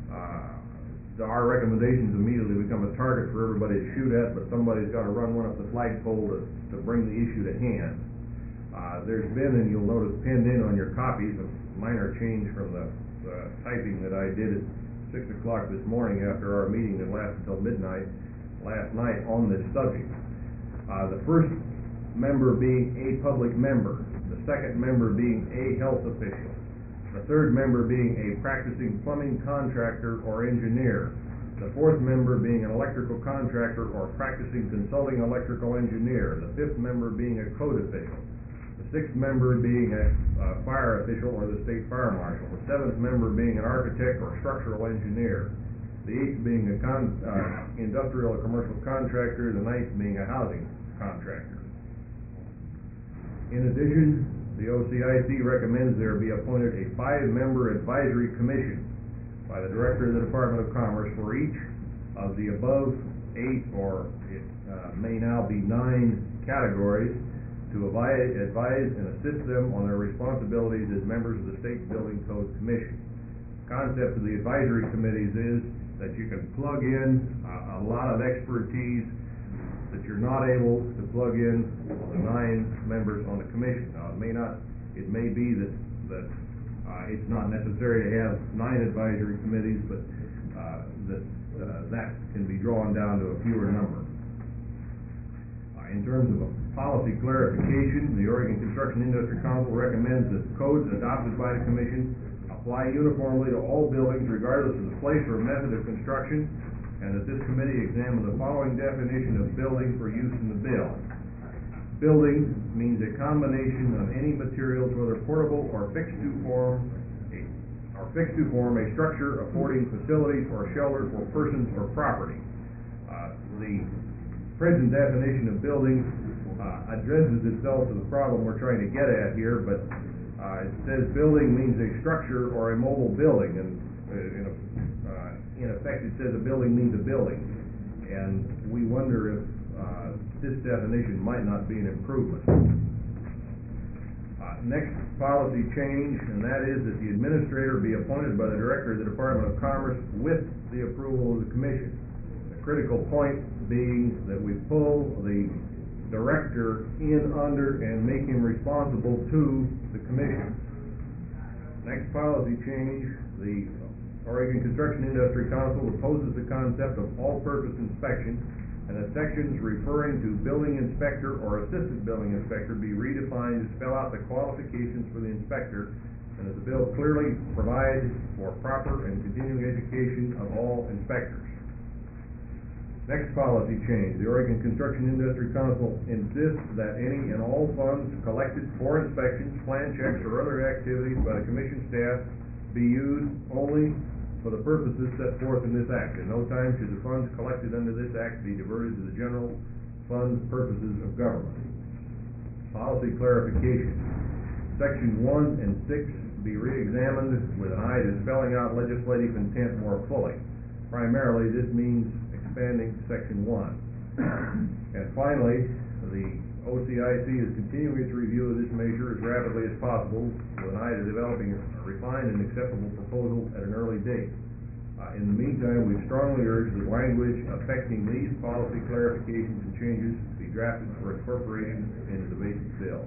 uh, our recommendations immediately become a target for everybody to shoot at, but somebody's got to run one up the flagpole to, to bring the issue to hand. Uh, there's been, and you'll notice pinned in on your copies, a minor change from the, the typing that I did at six o'clock this morning after our meeting that lasted until midnight last night on this subject. Uh, the first member being a public member, the second member being a health official, the third member being a practicing plumbing contractor or engineer, the fourth member being an electrical contractor or practicing consulting electrical engineer, the fifth member being a code official, the sixth member being a uh, fire official or the state fire marshal, the seventh member being an architect or structural engineer, the eighth being a con uh, industrial or commercial contractor, the ninth being a housing contractor. In addition, the O C I C recommends there be appointed a five-member advisory commission by the Director of the Department of Commerce for each of the above eight, or it uh, may now be nine, categories to advise, advise and assist them on their responsibilities as members of the State Building Code Commission. The concept of the advisory committees is that you can plug in uh, a lot of expertise that you're not able to plug in on the nine members on the commission. Now, it may not, it may be that, that uh, it's not necessary to have nine advisory committees, but uh, that uh, that can be drawn down to a fewer number. Uh, in terms of a policy clarification, the Oregon Construction Industry Council recommends that codes adopted by the commission apply uniformly to all buildings regardless of the place or method of construction, and that this committee examine the following definition of building for use in the bill. Building means a combination of any materials, whether portable or fixed to form a are fixed to form a structure affording facilities or shelter for persons or property. Uh, the present definition of building uh, addresses itself to the problem we're trying to get at here, but uh, it says building means a structure or a mobile building, and uh, in, a, uh, in effect it says a building means a building, and we wonder if uh, this definition might not be an improvement. Uh, next policy change, and that is that the administrator be appointed by the director of the Department of Commerce with the approval of the commission. The critical point being that we pull the director in under and make him responsible to the commission. Next policy change, the Oregon Construction Industry Council opposes the concept of all-purpose inspection, and that sections referring to building inspector or assistant building inspector be redefined to spell out the qualifications for the inspector, and that the bill clearly provide for proper and continuing education of all inspectors. Next policy change, the Oregon Construction Industry Council insists that any and all funds collected for inspections, plan checks, or other activities by the commission staff be used only for the purposes set forth in this act. At no time should the funds collected under this act be diverted to the general fund purposes of government. Policy clarification. Section one and six be re-examined with an eye to spelling out legislative intent more fully. Primarily, this means expanding section one. And finally, the O C I C is continuing its review of this measure as rapidly as possible with an eye to developing a refined and acceptable proposal at an early date. Uh, in the meantime, we strongly urge the language affecting these policy clarifications and changes to be drafted for incorporation into the basic bill.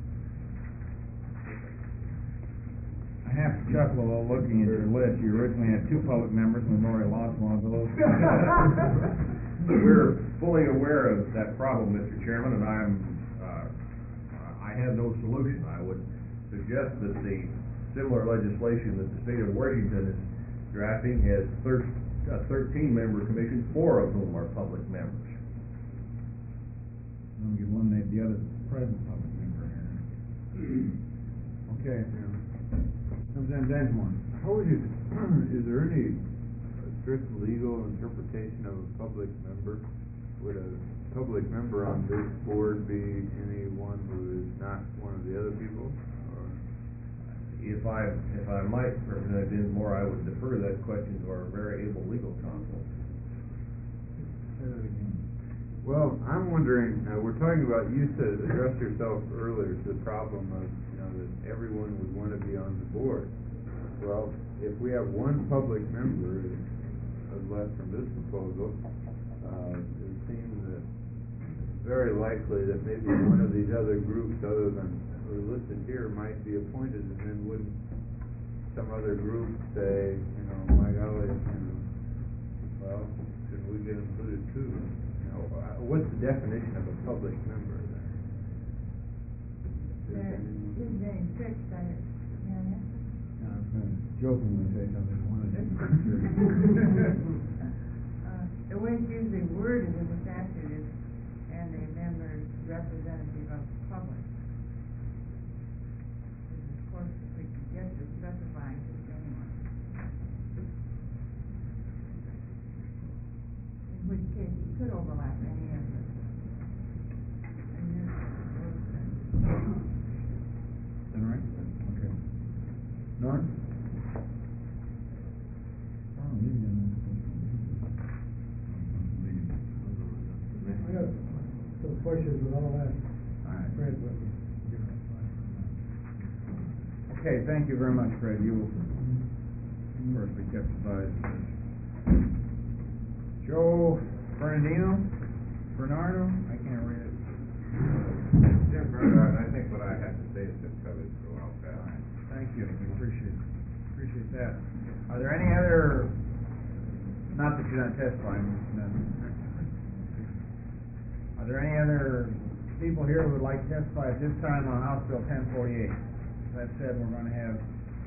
I have to chuckle a little looking at your list. You originally had two public members, and we've already lost one of those. We're fully aware of that problem, Mister Chairman, and I'm, uh, I have no solution. I would suggest that the similar legislation that the state of Washington is drafting has thir a thirteen-member commission, four of whom are public members. I'll eliminate the other present public member here. Okay. Representative Densmore. How would you, is there any strict legal interpretation of a public member? Would a public member on this board be anyone who is not one of the other people? Or? If I, if I might, Representative Dinsmore, I would defer that question to our very able legal counsel. Say that again. Well, I'm wondering, uh, we're talking about, you said, addressed yourself earlier to the problem of, you know, that everyone would want to be on the board. Well, if we have one public member as left from this proposal, uh, it seems that it's very likely that maybe one of these other groups, other than who are listed here, might be appointed, and then wouldn't some other group say, you know, my golly, you know, well, should we get included too? You know, uh, what's the definition of a public member then? There isn't any fixed, I, yeah, yeah. I was going to jokingly say something. I wanted to be sure. Uh, the way it's usually worded in the statute is, and a member representative of the public. Of course, we could get to specifying just anyone. In which case, it could overlap any of the. Is that right? Okay. Norm? Oh, you didn't. I got some questions, but I'll ask All right. Fred what we. Okay, thank you very much, Fred. You will, of course, be kept advised of this. Joe Bernardino? Bernardo? I can't read it. Jim Bernard, I think what I have to say is just covered throughout that. All right. Thank you. We appreciate, appreciate that. Are there any other, not that you're not testifying, no. Are there any other people here who would like to testify at this time on House Bill ten forty-eight? That said, we're gonna have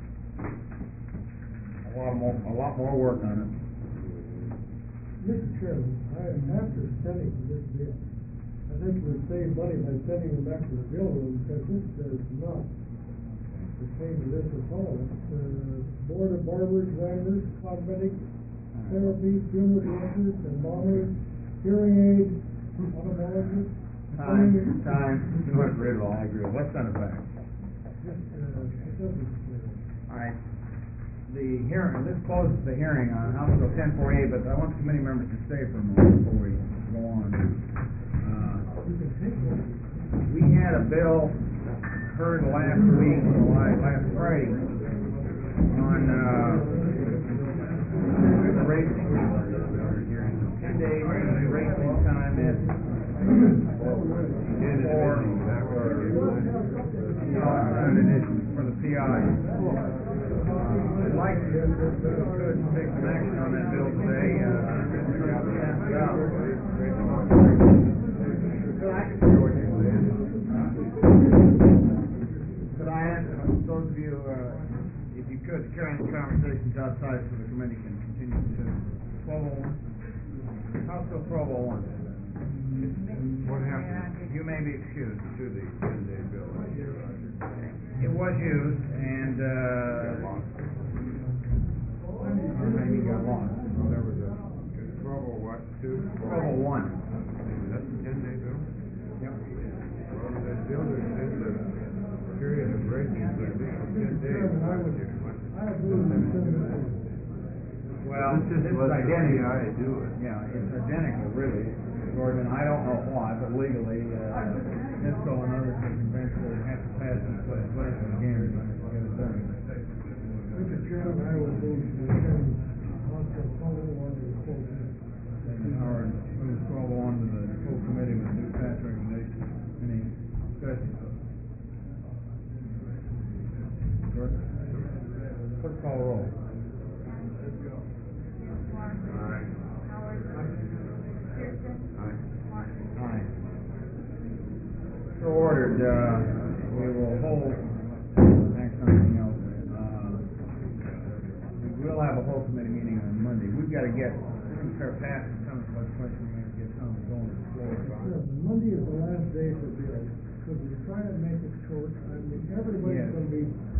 a lot more, a lot more work on it. Mister Chairman, I, after studying this bill, I think we'll save money by sending it back to the bill room, because this does not the same as this is all, uh, Board of Barbers, Grinders, Cosmetic, Therapy, Funeral Directors, Embalmers, Hearing Aid, Ophthalmologists. Time, time, too much riddle, I agree. Let's send it back. Just, uh, it doesn't, uh, All right. The hearing, this closes the hearing on House Bill ten forty-eight, but I want the committee members to stay for a moment before we go on. Uh, you can take one. We had a bill heard last week, like last Friday, on, uh, the rate, ten days, rate time at for, for the P I. I'd like to, if we could, take some action on that bill today, uh, pass it out. Could I ask those of you, uh, if you could, carry on the conversations outside so the committee can continue to twelve oh one? House Bill twelve oh one. What happened? You may be excused. To the ten-day bill. It was used, and, uh, or maybe got lost, whatever the, Twelve oh what, two? twelve oh one. That's the ten-day bill? Yep. Well, that bill that says the period of rating for additional ten days. Chairman, I would, I agree with Senator. Well, This this is is what the identical. P I do it. Yeah, it's identical, really, Gordon, I don't know why, but legally, uh, NISCO and others have eventually have to pass this legislation again to get it done. Mister Chairman, I will move to send House Bill twelve oh one to the full committee. And Howard moves twelve on to the full committee with new tax recommendations. Any discussion? Gordon? Clerk call roll. Clark. Howard. Pearson. Martin. Aye. So ordered, uh, we will hold, next something else, uh, we will have a whole committee meeting on Monday. We've gotta get, we're gonna start passing some of the legislation, we have to get some going to the floor. Sure, Monday is the last day